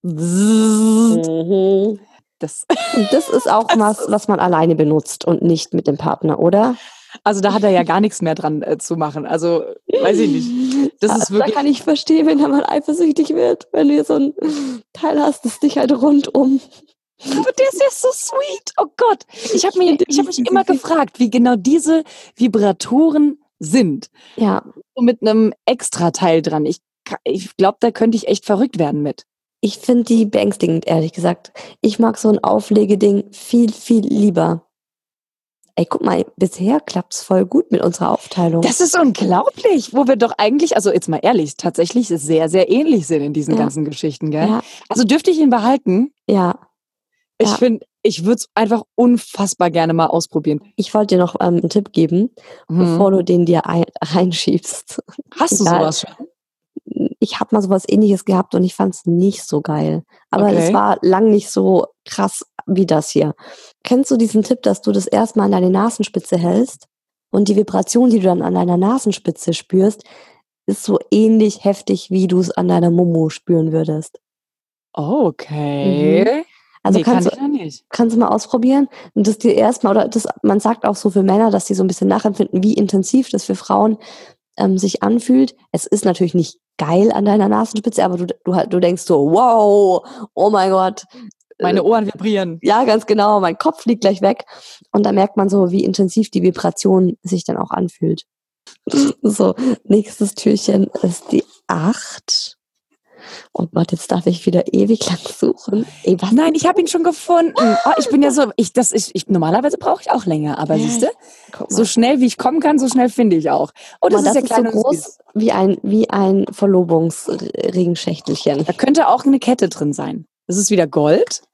S2: Mhm.
S3: Das,
S2: Und das ist auch was, was man alleine benutzt und nicht mit dem Partner, oder?
S3: also da hat er ja gar nichts mehr dran äh, zu machen. Also, weiß ich nicht. Das ist
S2: Da
S3: wirklich.
S2: kann ich verstehen, wenn er mal eifersüchtig wird, wenn du so ein Teil hast, das dich halt rundum.
S3: Aber der ist ja so sweet. Oh Gott. Ich habe mir, ich habe mich
S2: Süß,
S3: immer
S2: süß.
S3: gefragt, wie genau diese Vibratoren sind.
S2: Ja,
S3: So mit einem Extrateil dran. Ich, ka- ich glaube, da könnte ich echt verrückt werden mit.
S2: ich finde die beängstigend, ehrlich gesagt. Ich mag so ein Auflegeding viel, viel lieber. Ey, guck mal, bisher klappt's voll gut mit unserer Aufteilung.
S3: Das ist unglaublich, wo wir doch eigentlich, also jetzt mal ehrlich, tatsächlich sehr, sehr ähnlich sind in diesen
S2: Ja.
S3: ganzen Geschichten, gell?
S2: Ja,
S3: Also dürfte ich ihn behalten?
S2: ja.
S3: Ich
S2: Ja.
S3: finde, ich würde es einfach unfassbar gerne mal ausprobieren.
S2: Ich wollte dir noch ähm, einen Tipp geben,
S3: Mhm.
S2: bevor du den dir ein, reinschiebst.
S3: Hast du
S2: Ja.
S3: sowas schon?
S2: Ich habe mal sowas Ähnliches gehabt und ich fand es nicht so geil. Aber
S3: Okay.
S2: es war lang nicht so krass wie das hier. Kennst du diesen Tipp, dass du das erstmal an deine Nasenspitze hältst und die Vibration, die du dann an deiner Nasenspitze spürst, ist so ähnlich heftig, wie du es an deiner Momo spüren würdest?
S3: Okay.
S2: Also
S3: nee,
S2: kannst
S3: kann
S2: du,
S3: ich noch nicht.
S2: kannst du mal ausprobieren und das dir erstmal, oder das, man sagt auch so für Männer, dass die so ein bisschen nachempfinden, wie intensiv das für Frauen ähm, sich anfühlt. Es ist natürlich nicht geil an deiner Nasenspitze, aber du, du, halt- du denkst so, wow, oh mein Gott.
S3: Meine Ohren vibrieren.
S2: Ja, ganz genau, mein Kopf fliegt gleich weg. Und da merkt man so, wie intensiv die Vibration sich dann auch anfühlt. So, nächstes Türchen ist die acht. Oh Gott, jetzt darf ich wieder ewig lang suchen. Ey, was?
S3: Nein, ich habe ihn schon gefunden. Oh, ich bin ja so, ich, das ist, ich, normalerweise brauche ich auch länger, aber
S2: Ja,
S3: siehst du,
S2: Guck mal.
S3: so schnell wie ich kommen kann, so schnell finde ich auch. Oh,
S2: Guck
S3: das
S2: mal,
S3: ist ja
S2: das
S3: klein
S2: ist so
S3: und
S2: groß
S3: süß.
S2: wie ein, wie ein Verlobungsringschächtelchen.
S3: Da könnte auch eine Kette drin sein. Das ist wieder Gold.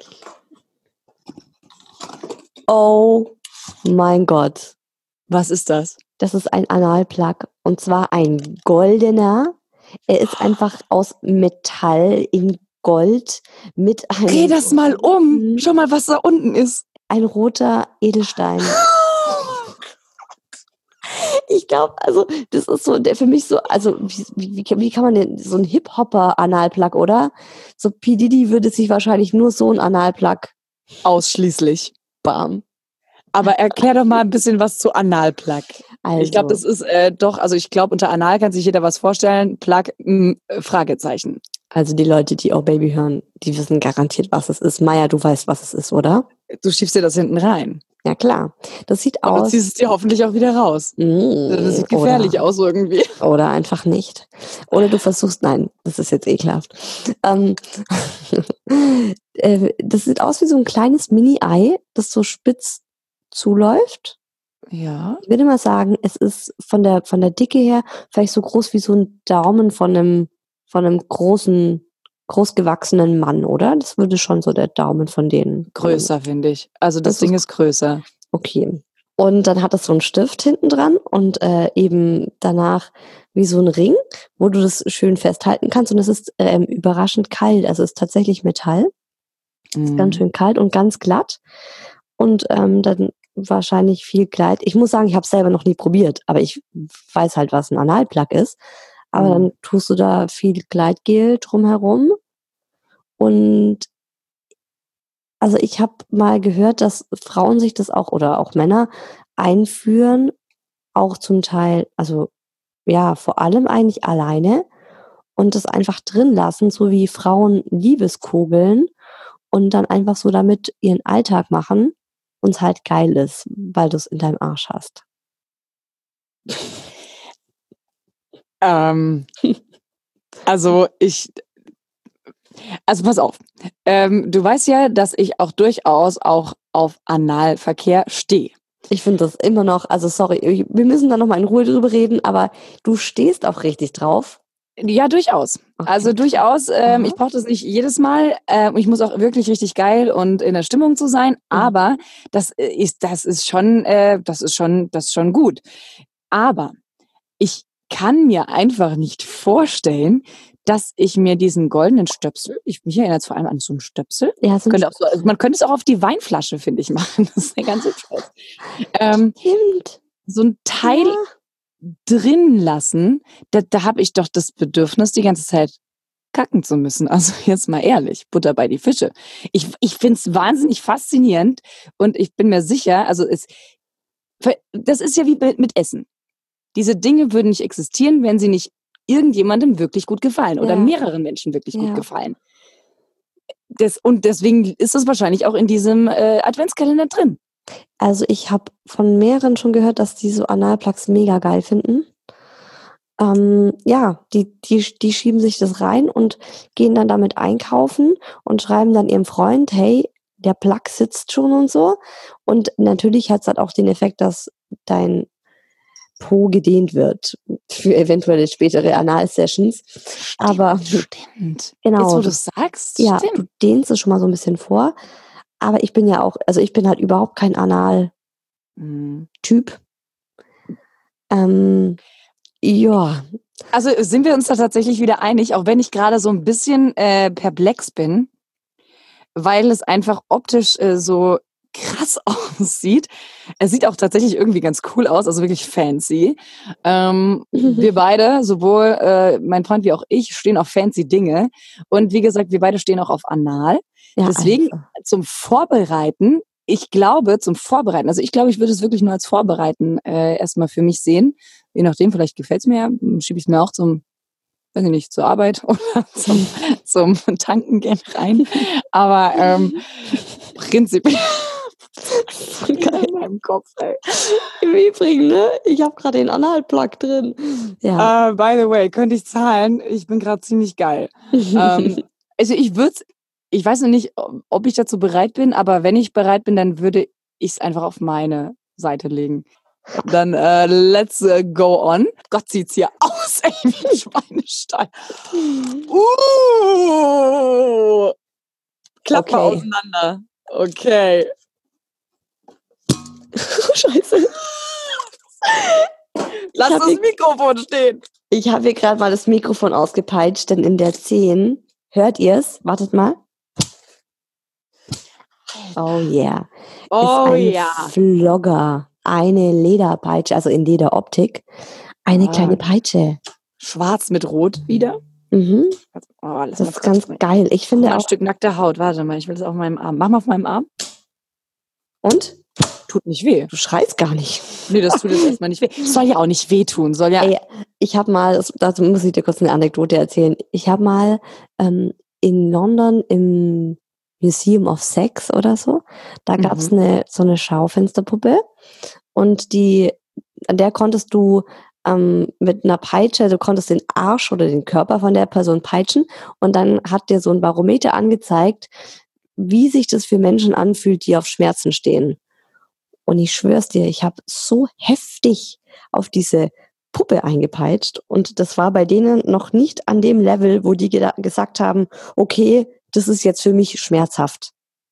S2: Oh mein Gott.
S3: Was ist das?
S2: Das ist ein Analplug. Und zwar ein goldener. Er ist einfach aus Metall in Gold mit einem.
S3: Dreh das mal um.
S2: Mhm.
S3: Schau mal, was da unten ist.
S2: Ein roter Edelstein. Ich glaube, also, das ist so, der für mich so, also, wie, wie, wie kann man denn, so ein Hip-Hopper-Analplug, oder? So, P. Diddy würde sich wahrscheinlich nur so ein Analplug
S3: Ausschließlich.
S2: bam.
S3: Aber erklär doch mal ein bisschen was zu Analplug.
S2: Also,
S3: Ich glaube, das ist äh, doch, also ich glaube, unter Anal kann sich jeder was vorstellen. Plug, mh, Fragezeichen.
S2: also die Leute, die Oh Baby hören, die wissen garantiert, was es ist. Maja, du weißt, was es ist, oder?
S3: Du schiebst dir das hinten rein.
S2: Ja, klar. Das sieht
S3: Und du
S2: aus.
S3: ziehst es dir hoffentlich auch wieder raus.
S2: Mm,
S3: Das sieht gefährlich
S2: oder,
S3: aus irgendwie.
S2: Oder einfach nicht. Oder du versuchst, nein, das ist jetzt ekelhaft. Ähm, äh, das sieht aus wie so ein kleines Mini-Ei, das so spitz zuläuft.
S3: Ja.
S2: Ich würde mal sagen, es ist von der, von der Dicke her vielleicht so groß wie so ein Daumen von einem, von einem großen großgewachsenen Mann, oder? Das würde schon so der Daumen von denen.
S3: Größer, finde ich. Also das,
S2: Das
S3: Ding
S2: ist-
S3: ist größer.
S2: Okay. Und dann hat es so einen Stift hinten dran und äh, eben danach wie so ein Ring, wo du das schön festhalten kannst. Und es ist ähm, überraschend kalt. Also es ist tatsächlich Metall. Ist ganz
S3: Mhm.
S2: schön kalt und ganz glatt. Und ähm, dann wahrscheinlich viel Gleit. Ich muss sagen, ich habe es selber noch nie probiert, aber ich weiß halt, was ein Analplug ist. Aber
S3: Mhm.
S2: dann tust du da viel Gleitgel drumherum. Und also ich habe mal gehört, dass Frauen sich das auch oder auch Männer einführen, auch zum Teil, also ja, vor allem eigentlich alleine und das einfach drin lassen, so wie Frauen Liebeskugeln und dann einfach so damit ihren Alltag machen und es halt geil ist, weil du es in deinem Arsch hast.
S3: Ähm, also ich, also pass auf. Ähm, du weißt ja, dass ich auch durchaus auch auf Analverkehr stehe.
S2: Ich finde das immer noch, also sorry, ich- wir müssen da nochmal in Ruhe drüber reden, aber du stehst auch richtig drauf.
S3: Ja, durchaus.
S2: Okay.
S3: Also durchaus, ähm,
S2: Aha.
S3: ich brauche das nicht jedes Mal. Ähm, ich muss auch wirklich richtig geil und in der Stimmung zu sein. Aber das äh, ist, das ist schon, äh, das ist schon, das ist schon gut. Aber ich kann mir einfach nicht vorstellen, dass ich mir diesen goldenen Stöpsel, ich mich erinnere jetzt vor allem an so einen Stöpsel,
S2: Ja, so ein
S3: könnte auch so, also man könnte es auch auf die Weinflasche, finde ich, machen. Das ist ja ganz hübsch. Ähm,
S2: Stimmt.
S3: so ein Teil
S2: Ja.
S3: drin lassen, da, da habe ich doch das Bedürfnis, die ganze Zeit kacken zu müssen. Also jetzt mal ehrlich, Butter bei die Fische. Ich, ich finde es wahnsinnig faszinierend und ich bin mir sicher, also es, das ist ja wie mit mit Essen. Diese Dinge würden nicht existieren, wenn sie nicht irgendjemandem wirklich gut gefallen oder
S2: Ja.
S3: mehreren Menschen wirklich gut
S2: Ja.
S3: gefallen. Das, und deswegen ist es wahrscheinlich auch in diesem äh, Adventskalender drin.
S2: Also ich habe von mehreren schon gehört, dass die so Analplugs mega geil finden. Ähm, ja, die, die, die schieben sich das rein und gehen dann damit einkaufen und schreiben dann ihrem Freund, hey, der Plug sitzt schon und so. Und natürlich hat es halt auch den Effekt, dass dein Po gedehnt wird für eventuelle spätere Anal-Sessions. Aber
S3: Stimmt.
S2: genau,
S3: Jetzt, wo du
S2: du,
S3: sagst,
S2: ja,
S3: stimmt.
S2: du dehnst es schon mal so ein bisschen vor. Aber ich bin ja auch, also ich bin halt überhaupt kein Anal-Typ.
S3: Mhm.
S2: Ähm, ja,
S3: Also sind wir uns da tatsächlich wieder einig, auch wenn ich gerade so ein bisschen äh, perplex bin, weil es einfach optisch äh, so krass aussieht. Es sieht auch tatsächlich irgendwie ganz cool aus, also wirklich fancy. Ähm, wir beide, sowohl äh, mein Freund wie auch ich, stehen auf fancy Dinge. Und wie gesagt, wir beide stehen auch auf Anal.
S2: ja,
S3: Deswegen
S2: also.
S3: zum Vorbereiten, ich glaube, zum Vorbereiten, also ich glaube, ich würde es wirklich nur als Vorbereiten äh, erstmal für mich sehen. Je nachdem, vielleicht gefällt es mir ja, schiebe ich es mir auch zum, weiß ich nicht, zur Arbeit oder zum, zum Tanken gern rein. Aber ähm, prinzipiell
S2: So geil.
S3: in meinem Kopf, ey.
S2: Im Übrigen, ne? Ich habe gerade den Analplug drin. Ja.
S3: Uh, by the way, könnte ich zahlen? Ich bin gerade ziemlich geil. ähm, also ich würde, ich weiß noch nicht, ob ich dazu bereit bin, aber wenn ich bereit bin, dann würde ich es einfach auf meine Seite legen. Dann äh, let's uh, go on. Gott, sieht's hier aus, ey, wie ein Schweinestall. Uh, Klappe
S2: Okay.
S3: auseinander. Okay.
S2: Scheiße.
S3: Lass
S2: hab
S3: das
S2: hier-
S3: Mikrofon stehen.
S2: Ich habe hier gerade mal das Mikrofon ausgepeitscht, denn in der zehn, hört ihr es? Wartet mal. Oh yeah.
S3: Oh
S2: ist ein
S3: ja.
S2: Vlogger. Eine Lederpeitsche, also in Lederoptik. Eine
S3: Ah.
S2: kleine Peitsche.
S3: Schwarz mit Rot wieder.
S2: Mhm.
S3: Oh, lass
S2: Das
S3: mal
S2: ist ganz
S3: kurz-
S2: geil. Ich
S3: Guck
S2: finde
S3: mal, ein
S2: auch.
S3: Stück nackte Haut. Warte mal, ich will das auf meinem Arm. Mach mal auf meinem Arm.
S2: Und?
S3: Tut nicht weh.
S2: Du schreist gar nicht.
S3: Nee, das tut jetzt erstmal nicht weh. Soll ja auch nicht wehtun. Soll ja.
S2: Ey, ich habe mal, das- dazu muss ich dir kurz eine Anekdote erzählen. Ich habe mal ähm, in London im Museum of Sex oder so, da gab's
S3: Mhm.
S2: eine so eine Schaufensterpuppe und die, an der konntest du ähm, mit einer Peitsche, du konntest den Arsch oder den Körper von der Person peitschen und dann hat dir so ein Barometer angezeigt, wie sich das für Menschen anfühlt, die auf Schmerzen stehen. Und ich schwör's dir, ich habe so heftig auf diese Puppe eingepeitscht. Und das war bei denen noch nicht an dem Level, wo die geda- gesagt haben, okay, das ist jetzt für mich schmerzhaft.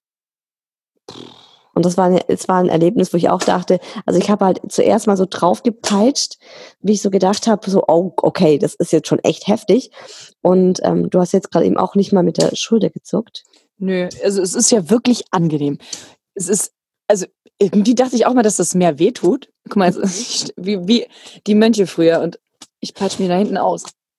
S2: Und das war, es war ein Erlebnis, wo ich auch dachte, also ich habe halt zuerst mal so drauf gepeitscht, wie ich so gedacht habe, so, oh, okay, das ist jetzt schon echt heftig. Und ähm, du hast jetzt gerade eben auch nicht mal mit der Schulter gezuckt.
S3: Nö, also es ist ja wirklich angenehm. Es ist, also irgendwie dachte ich auch mal, dass das mehr wehtut. Guck mal, es ist wie, wie die Mönche früher und ich peitsche mir da hinten aus.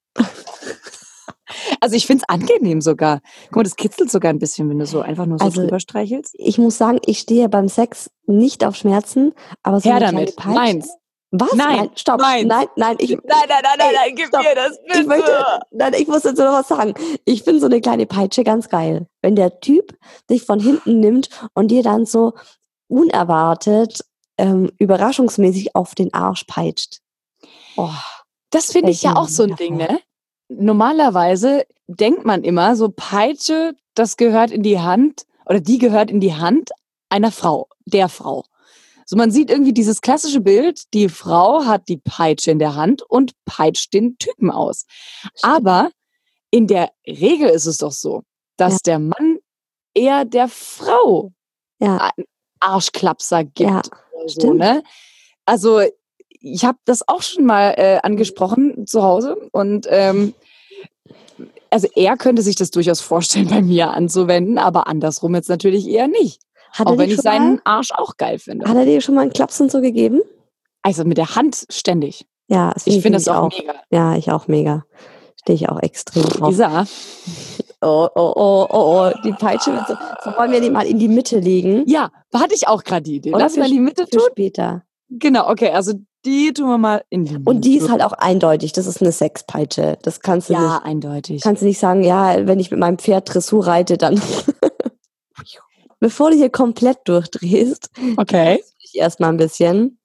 S3: Also ich finde es angenehm sogar. Guck mal, das kitzelt sogar ein bisschen, wenn du so einfach nur so
S2: Also,
S3: drüber streichelst.
S2: Ich muss sagen, ich stehe beim Sex nicht auf Schmerzen, aber so
S3: Her
S2: eine kleine
S3: damit,
S2: Peitsche.
S3: meins.
S2: Was?
S3: Nein,
S2: Nein, stopp.
S3: meins.
S2: Nein, nein, ich,
S3: Nein, nein, nein, nein,
S2: Ey,
S3: nein, gib
S2: stopp.
S3: mir das bitte.
S2: ich möchte, nein, ich muss jetzt noch was sagen. Ich finde so eine kleine Peitsche ganz geil. Wenn der Typ dich von hinten nimmt und dir dann so unerwartet, ähm, überraschungsmäßig auf den Arsch peitscht. Oh,
S3: Das finde ich
S2: stell
S3: ja
S2: mir
S3: auch so ein
S2: wieder
S3: Ding,
S2: vor.
S3: ne? Normalerweise denkt man immer, so Peitsche, das gehört in die Hand oder die gehört in die Hand einer Frau, der Frau. So man sieht irgendwie dieses klassische Bild, die Frau hat die Peitsche in der Hand und peitscht den Typen aus.
S2: Stimmt.
S3: Aber in der Regel ist es doch so, dass
S2: Ja.
S3: der Mann eher der Frau
S2: Ja,
S3: einen Arschklapser gibt.
S2: ja,
S3: Oder so,
S2: stimmt.
S3: ne? Also ich habe das auch schon mal äh, angesprochen zu Hause und ähm, also er könnte sich das durchaus vorstellen, bei mir anzuwenden, aber andersrum jetzt natürlich eher nicht.
S2: Hat
S3: Auch
S2: er
S3: wenn
S2: dir
S3: ich
S2: schon mal,
S3: seinen Arsch auch geil finde.
S2: hat er dir schon mal einen Klaps und so gegeben?
S3: Also mit der Hand ständig.
S2: Ja, das
S3: Ich
S2: finde
S3: finde
S2: find
S3: das
S2: ich
S3: auch
S2: auch.
S3: mega.
S2: Ja, ich auch mega. Stehe ich auch extrem drauf.
S3: Lisa,
S2: Oh, oh, oh, oh, oh, die Peitsche wird so. So wollen wir die mal in die Mitte legen.
S3: ja, hatte ich auch gerade die Idee.
S2: Oder
S3: Lass
S2: für,
S3: mal in die Mitte
S2: für
S3: tun.
S2: später.
S3: Genau, okay, also die tun wir mal in die Mitte.
S2: Und die ist halt auch eindeutig. Das ist eine Sexpeitsche. Das kannst du
S3: ja,
S2: nicht,
S3: eindeutig.
S2: kannst du nicht sagen, ja, wenn ich mit meinem Pferd Dressur reite, dann. Bevor du hier komplett durchdrehst,
S3: Okay.
S2: ich erstmal ein bisschen.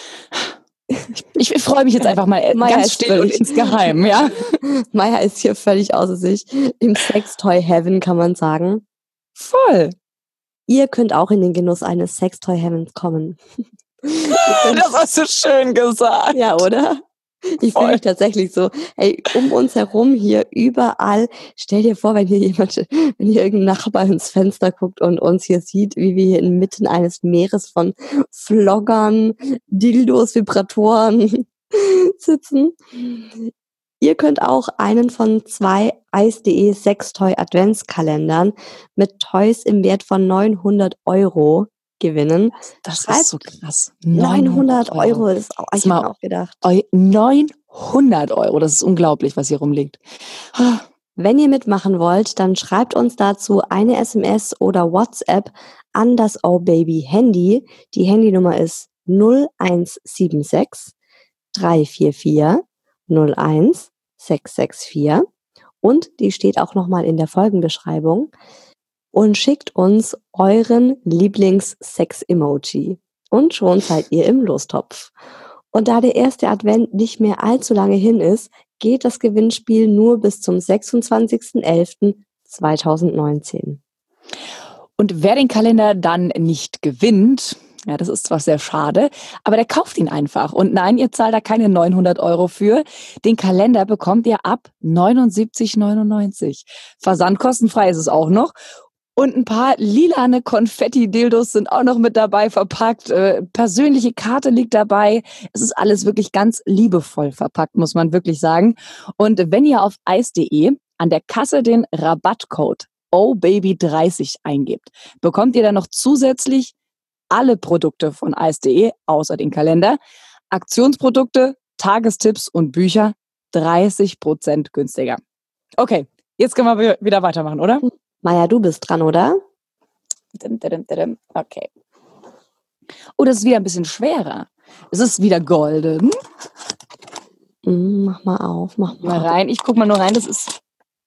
S3: Ich freue mich jetzt einfach mal äh,
S2: Maya
S3: ganz
S2: ist
S3: still und
S2: völlig-
S3: insgeheim, ja.
S2: Maya ist hier völlig außer sich. Im Sextoy-Heaven kann man sagen.
S3: Voll.
S2: Ihr könnt auch in den Genuss eines Sextoy-Heavens kommen. Ihr könnt-
S3: Das hast du schön gesagt.
S2: Ja, oder? Ich fühle
S3: Voll.
S2: mich tatsächlich so, hey, um uns herum hier überall, stell dir vor, wenn hier jemand, wenn hier irgendein Nachbar ins Fenster guckt und uns hier sieht, wie wir hier inmitten eines Meeres von Floggern, Dildos, Vibratoren sitzen. Ihr könnt auch einen von zwei Eis.de Sextoy Adventskalendern mit Toys im Wert von neunhundert Euro gewinnen.
S3: Das
S2: Schreibt
S3: ist so krass.
S2: neunhundert Euro, das ist auch, ich
S3: mal-
S2: habe auch gedacht.
S3: Eu- neunhundert Euro, das ist unglaublich, was hier rumliegt. Ah,
S2: Wenn ihr mitmachen wollt, dann schreibt uns dazu eine S M S oder WhatsApp an das Oh Baby Handy. Die Handynummer ist null eins sieben sechs drei vier vier null eins sechs sechs vier und die steht auch nochmal in der Folgenbeschreibung und schickt uns euren Lieblings-Sex-Emoji. Und schon seid ihr im Lostopf. Und da der erste Advent nicht mehr allzu lange hin ist, geht das Gewinnspiel nur bis zum sechsundzwanzigsten elften zweitausendneunzehn.
S3: Und wer den Kalender dann nicht gewinnt, ja, das ist zwar sehr schade, aber der kauft ihn einfach. Und nein, ihr zahlt da keine neunhundert Euro für. Den Kalender bekommt ihr ab neunundsiebzig neunundneunzig. Versandkostenfrei ist es auch noch. Und ein paar lilane Konfetti-Dildos sind auch noch mit dabei verpackt. Äh, persönliche Karte liegt dabei. Es ist alles wirklich ganz liebevoll verpackt, muss man wirklich sagen. Und wenn ihr auf eis punkt de an der Kasse den Rabattcode oh baby dreißig eingebt, bekommt ihr dann noch zusätzlich alle Produkte von eis punkt de, außer den Kalender, Aktionsprodukte, Tagestipps und Bücher dreißig Prozent günstiger. Okay, jetzt können wir wieder weitermachen, oder?
S2: Maja, du bist dran, oder?
S3: Okay. Oh, das ist wieder ein bisschen schwerer. Es ist wieder golden.
S2: Mm, mach mal auf, mach
S3: Mal
S2: mal.
S3: rein. Ich guck mal nur rein. Das ist.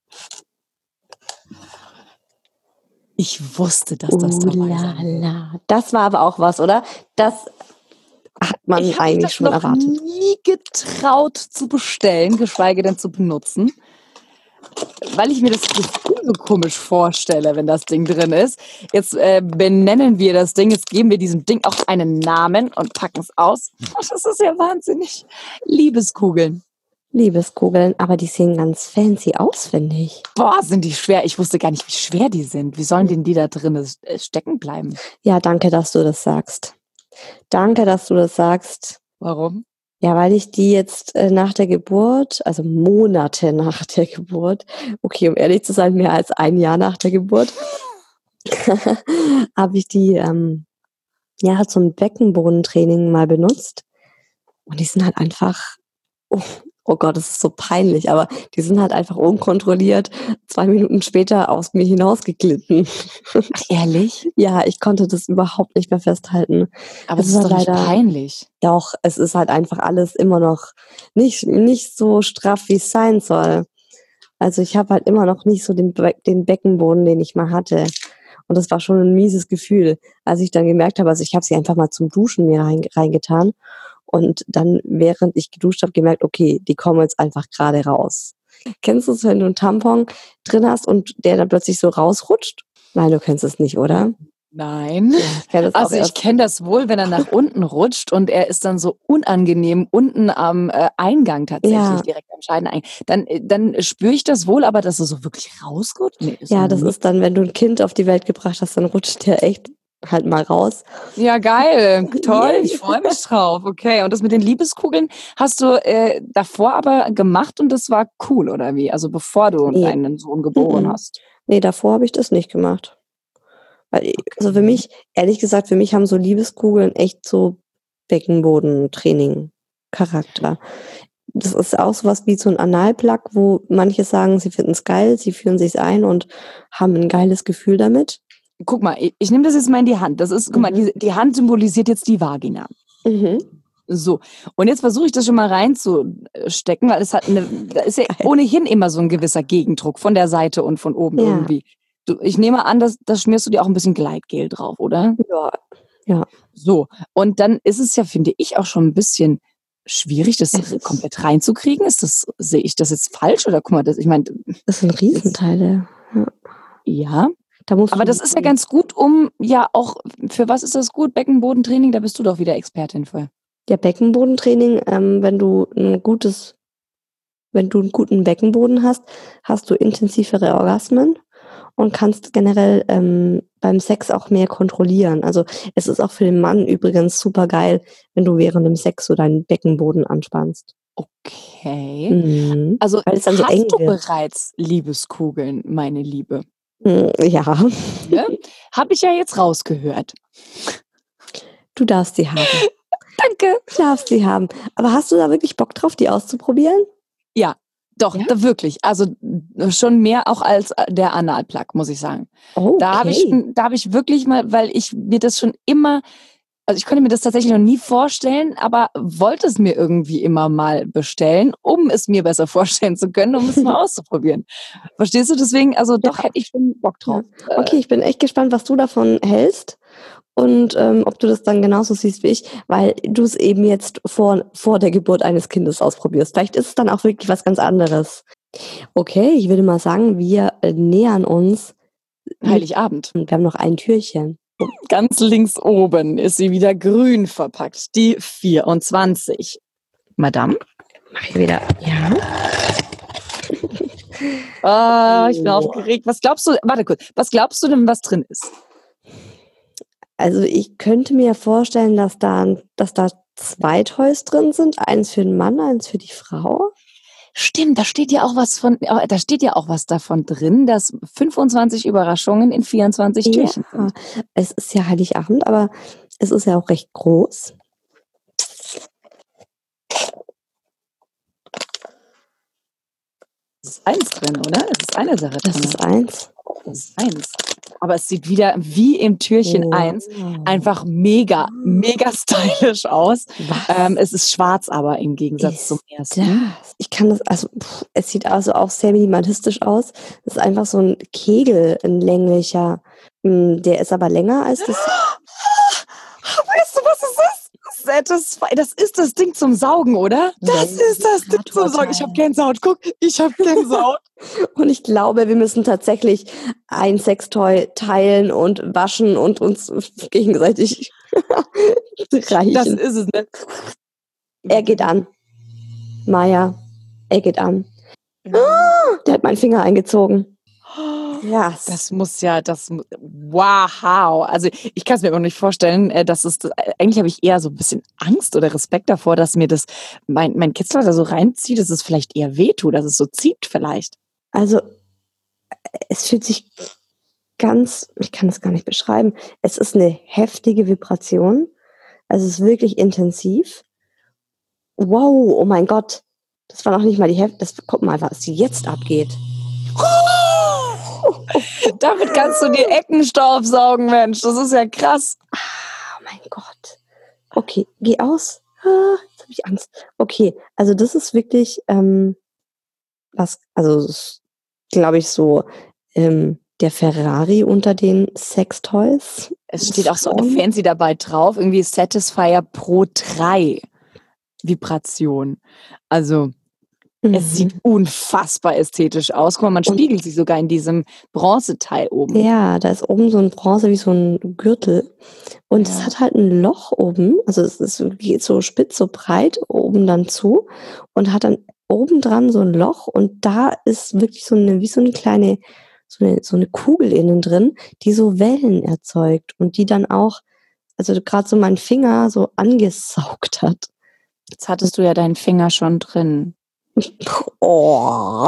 S3: Ich wusste, dass das dabei sein wird.
S2: Ulala. Das war aber auch was, oder? Das hat man
S3: Ich habe mich
S2: eigentlich
S3: das
S2: schon
S3: noch
S2: erwartet.
S3: nie getraut zu bestellen, geschweige denn zu benutzen. weil ich mir das Gefühl so komisch vorstelle, wenn das Ding drin ist. Jetzt äh, benennen wir das Ding, jetzt geben wir diesem Ding auch einen Namen und packen es aus. Das ist ja wahnsinnig. Liebeskugeln.
S2: Liebeskugeln, aber die sehen ganz fancy aus, finde ich.
S3: Boah, sind die schwer. Ich wusste gar nicht, wie schwer die sind. Wie sollen denn die da drin stecken bleiben?
S2: Ja, danke, dass du das sagst. Danke, dass du das sagst.
S3: Warum?
S2: Ja, weil ich die jetzt äh, nach der Geburt, also Monate nach der Geburt, okay, um ehrlich zu sein, mehr als ein Jahr nach der Geburt, habe ich die ähm, ja zum Beckenbodentraining mal benutzt. Und die sind halt einfach, oh, oh Gott, das ist so peinlich, aber die sind halt einfach unkontrolliert zwei Minuten später aus mir hinausgeglitten.
S3: Ach, ehrlich?
S2: Ja, ich konnte das überhaupt nicht mehr festhalten.
S3: Aber
S2: Es
S3: es ist
S2: ist
S3: doch nicht
S2: leider-
S3: peinlich.
S2: Doch, es ist halt einfach alles immer noch nicht, nicht so straff, wie es sein soll. Also ich habe halt immer noch nicht so den, Be- den Beckenboden, den ich mal hatte. Und das war schon ein mieses Gefühl, als ich dann gemerkt habe, also ich habe sie einfach mal zum Duschen mir rein, reingetan. Und dann, während ich geduscht habe, gemerkt, okay, die kommen jetzt einfach gerade raus. Kennst du es, wenn du einen Tampon drin hast und der dann plötzlich so rausrutscht? Nein, du kennst es nicht, oder?
S3: Nein.
S2: Ich kenn das auch
S3: Also ich
S2: erst-
S3: kenne das wohl, wenn er nach unten rutscht und er ist dann so unangenehm unten am äh, Eingang tatsächlich,
S2: Ja.
S3: direkt am Scheideneingang. Dann, äh, dann spüre ich das wohl, aber dass er so wirklich rausrutscht? Nee, ist
S2: Ja,
S3: noch
S2: das
S3: nie.
S2: ist dann, wenn du ein Kind auf die Welt gebracht hast, dann rutscht der echt halt mal raus.
S3: Ja, geil. Toll.
S2: Yay.
S3: Ich freue mich drauf. Okay. Und das mit den Liebeskugeln hast du äh, davor aber gemacht und das war cool, oder wie? Also bevor du
S2: Nee.
S3: deinen Sohn geboren
S2: Mhm.
S3: hast.
S2: Nee, davor habe ich das nicht gemacht. Weil, ich- also für mich, ehrlich gesagt, für mich haben so Liebeskugeln echt so Beckenbodentraining-Charakter. Das ist auch sowas wie so ein Analplug, wo manche sagen, sie finden es geil, sie führen sich ein und haben ein geiles Gefühl damit.
S3: Guck mal, ich, ich nehme das jetzt mal in die Hand. Das ist, guck mal,
S2: Mhm.
S3: die, die Hand symbolisiert jetzt die Vagina.
S2: Mhm.
S3: So, und jetzt versuche ich das schon mal reinzustecken, weil es hat eine, da ist ja
S2: Geil.
S3: ohnehin immer so ein gewisser Gegendruck von der Seite und von oben
S2: Ja.
S3: irgendwie. Du, ich nehme an, dass das schmierst du dir auch ein bisschen Gleitgel drauf, oder?
S2: Ja,
S3: So, und dann ist es ja, finde ich, auch schon ein bisschen schwierig, das
S2: Es ist-
S3: komplett reinzukriegen. Ist das, sehe ich das jetzt falsch oder guck mal, das, ich meine,
S2: das sind Riesenteile. Ja.
S3: ja,
S2: Da musst
S3: aber
S2: du
S3: das ist ja ganz gut, um ja auch, für was ist das gut? Beckenbodentraining, da bist du doch wieder Expertin für.
S2: Ja, Beckenbodentraining, ähm, wenn du ein gutes, wenn du einen guten Beckenboden hast, hast du intensivere Orgasmen und kannst generell ähm, beim Sex auch mehr kontrollieren. Also es ist auch für den Mann übrigens super geil, wenn du während dem Sex so deinen Beckenboden anspannst.
S3: Okay.
S2: Mhm.
S3: Also
S2: Weil es dann so
S3: hast
S2: eng
S3: du
S2: wird.
S3: bereits Liebeskugeln, meine Liebe?
S2: Mm, Ja,
S3: Ne? Habe ich ja jetzt rausgehört.
S2: du darfst sie haben.
S3: Danke.
S2: Du darfst sie haben. Aber hast du da wirklich Bock drauf, die auszuprobieren?
S3: Ja, doch,
S2: Ja?
S3: da wirklich. Also äh, schon mehr auch als äh, der Analplug, muss ich sagen.
S2: Oh,
S3: Da habe ich,
S2: okay.
S3: schon- da habe ich wirklich mal, weil ich mir das schon immer, also ich konnte mir das tatsächlich noch nie vorstellen, aber wollte es mir irgendwie immer mal bestellen, um es mir besser vorstellen zu können, um es mal auszuprobieren. Verstehst du? Deswegen, also doch hätte ich schon Bock drauf. Äh,
S2: Okay, ich bin echt gespannt, was du davon hältst und ähm, ob du das dann genauso siehst wie ich, weil du es eben jetzt vor, vor der Geburt eines Kindes ausprobierst. Vielleicht ist es dann auch wirklich was ganz anderes. Okay, ich würde mal sagen, wir äh, nähern uns.
S3: Heiligabend.
S2: Und wir haben noch ein Türchen.
S3: Ganz links oben ist sie wieder grün verpackt, die vierundzwanzig. Madame?
S2: Mach ich wieder. Ja.
S3: Ah, ich bin
S2: Oh.
S3: aufgeregt. Was glaubst du, warte kurz, was glaubst du denn, was drin ist?
S2: Also ich könnte mir vorstellen, dass da, dass da zwei Toys drin sind. Eins für den Mann, eins für die Frau.
S3: Stimmt, da steht ja auch was von, äh, da steht ja auch was davon drin, dass fünfundzwanzig Überraschungen in vierundzwanzig Türchen
S2: Ja,
S3: sind.
S2: es ist ja Heiligabend, aber es ist ja auch recht groß.
S3: Es ist eins drin, oder? Es ist eine Sache drin.
S2: Das ist eins.
S3: Das ist eins. Aber es sieht wieder wie im Türchen eins einfach mega, mega stylisch aus.
S2: Was
S3: Ähm, es ist schwarz aber im Gegensatz
S2: ist
S3: zum ersten.
S2: das? Ich kann das, also pff, es sieht also auch sehr minimalistisch aus. Das ist einfach so ein Kegel, ein länglicher. Mm, Der ist aber länger als das.
S3: Weißt du, was es ist? Satisfy, das ist das Ding zum Saugen, oder? Das ist das Ding zum Saugen. Ich habe Gänsehaut. Guck, ich habe Gänsehaut.
S2: Und ich glaube, wir müssen tatsächlich ein Sextoy teilen und waschen und uns gegenseitig reichen.
S3: Das ist es, ne?
S2: Er geht an. Maja, er geht an. Oh, der hat meinen Finger eingezogen. Ja,
S3: das muss ja, das wow. Also ich kann es mir immer nicht vorstellen, dass es, eigentlich habe ich eher so ein bisschen Angst oder Respekt davor, dass mir das mein, mein Kitzler da so reinzieht, dass es vielleicht eher wehtut, dass es so zieht vielleicht.
S2: Also es fühlt sich ganz, ich kann das gar nicht beschreiben, es ist eine heftige Vibration, also es ist wirklich intensiv. Wow, oh mein Gott, das war noch nicht mal die Hälfte, das, guck mal, was jetzt abgeht.
S3: Damit kannst du die Ecken staubsaugen, Mensch. Das ist ja krass.
S2: Ah, mein Gott. Okay, geh aus. Ah, jetzt habe ich Angst. Okay, also das ist wirklich ähm, was, also glaube ich so ähm, der Ferrari unter den Sextoys.
S3: Es steht auch so fancy dabei drauf, irgendwie Satisfier Pro drei Vibration. Also
S2: Mhm.
S3: es sieht unfassbar ästhetisch aus. Guck mal, man spiegelt sich sogar in diesem Bronzeteil oben.
S2: Ja, da ist oben so ein Bronze wie so ein Gürtel. Und es
S3: Ja.
S2: hat halt ein Loch oben. Also es ist, geht so spitz, so breit, oben dann zu. Und hat dann oben dran so ein Loch. Und da ist wirklich so eine, wie so eine kleine, so eine, so eine Kugel innen drin, die so Wellen erzeugt. Und die dann auch, also gerade so meinen Finger so angesaugt hat.
S3: Jetzt hattest du ja deinen Finger schon drin.
S2: Oh.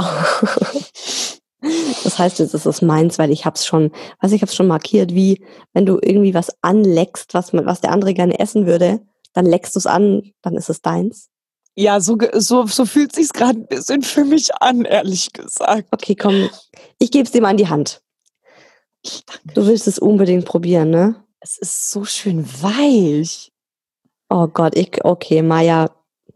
S2: Das heißt, jetzt ist es meins, weil ich hab's schon, was ich hab's schon markiert, wie wenn du irgendwie was anleckst, was man, was der andere gerne essen würde, dann leckst du es an, dann ist es deins.
S3: Ja, so, so, so fühlt sich's gerade ein bisschen für mich an, ehrlich gesagt.
S2: Okay, komm, ich geb's dir mal in die Hand. Du willst es unbedingt probieren, ne?
S3: Es ist so schön weich.
S2: Oh Gott, ich, okay, Maja,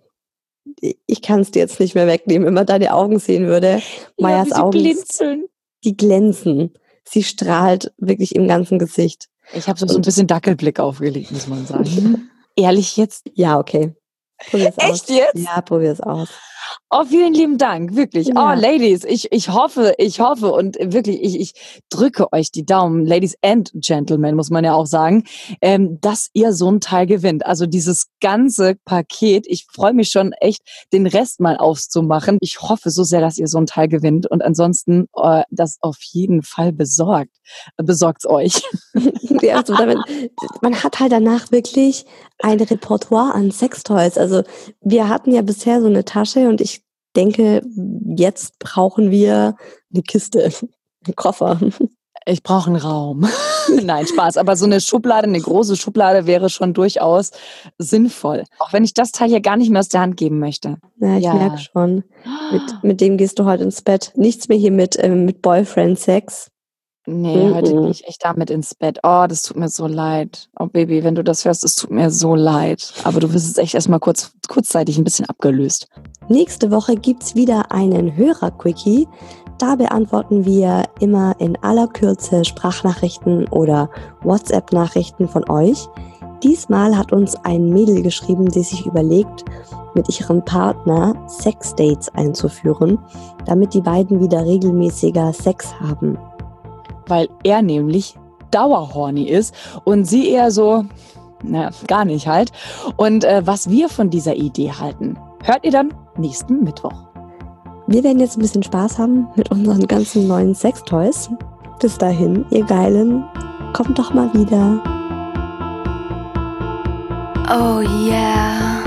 S2: ich kann es dir jetzt nicht mehr wegnehmen, wenn man deine Augen sehen würde. Majas
S3: ja, wie sie
S2: Augen,
S3: blinzeln.
S2: die glänzen. Sie strahlt wirklich im ganzen Gesicht.
S3: Ich habe so, so ein bisschen Dackelblick aufgelegt, muss man sagen. Ehrlich jetzt?
S2: Ja, okay. Probier's aus.
S3: Echt jetzt?
S2: Ja, probier's aus.
S3: Oh, vielen lieben Dank, wirklich.
S2: Ja.
S3: Oh, Ladies, ich, ich hoffe, ich hoffe und wirklich, ich, ich drücke euch die Daumen, Ladies and Gentlemen, muss man ja auch sagen, ähm, dass ihr so ein Teil gewinnt. Also dieses ganze Paket, ich freue mich schon echt, den Rest mal aufzumachen. Ich hoffe so sehr, dass ihr so ein Teil gewinnt und ansonsten äh, das auf jeden Fall besorgt. Besorgt's euch.
S2: Ja, also damit, man hat halt danach wirklich ein Repertoire an Sextoys. Also wir hatten ja bisher so eine Tasche und ich denke, jetzt brauchen wir eine Kiste, einen Koffer.
S3: Ich brauche einen Raum. Nein, Spaß. Aber so eine Schublade, eine große Schublade wäre schon durchaus sinnvoll. Auch wenn ich das Teil hier gar nicht mehr aus der Hand geben möchte.
S2: Ja, ich
S3: Ja.
S2: merke schon. Mit, mit dem gehst du heute ins Bett. Nichts mehr hier mit, ähm, mit Boyfriend-Sex.
S3: Nee,
S2: Mhm.
S3: heute gehe ich echt damit ins Bett. Oh, das tut mir so leid. Oh, Baby, wenn du das hörst, es tut mir so leid. Aber du wirst jetzt echt erstmal kurz, kurzzeitig ein bisschen abgelöst.
S2: Nächste Woche gibt's wieder einen Hörer-Quickie. Da beantworten wir immer in aller Kürze Sprachnachrichten oder WhatsApp-Nachrichten von euch. Diesmal hat uns ein Mädel geschrieben, die sich überlegt, mit ihrem Partner Sexdates einzuführen, damit die beiden wieder regelmäßiger Sex haben.
S3: Weil er nämlich dauerhorny ist und sie eher so, naja, gar nicht halt. Und äh, was wir von dieser Idee halten, hört ihr dann nächsten Mittwoch.
S2: Wir werden jetzt ein bisschen Spaß haben mit unseren ganzen neuen Sextoys. Bis dahin, ihr Geilen, kommt doch mal wieder.
S1: Oh yeah.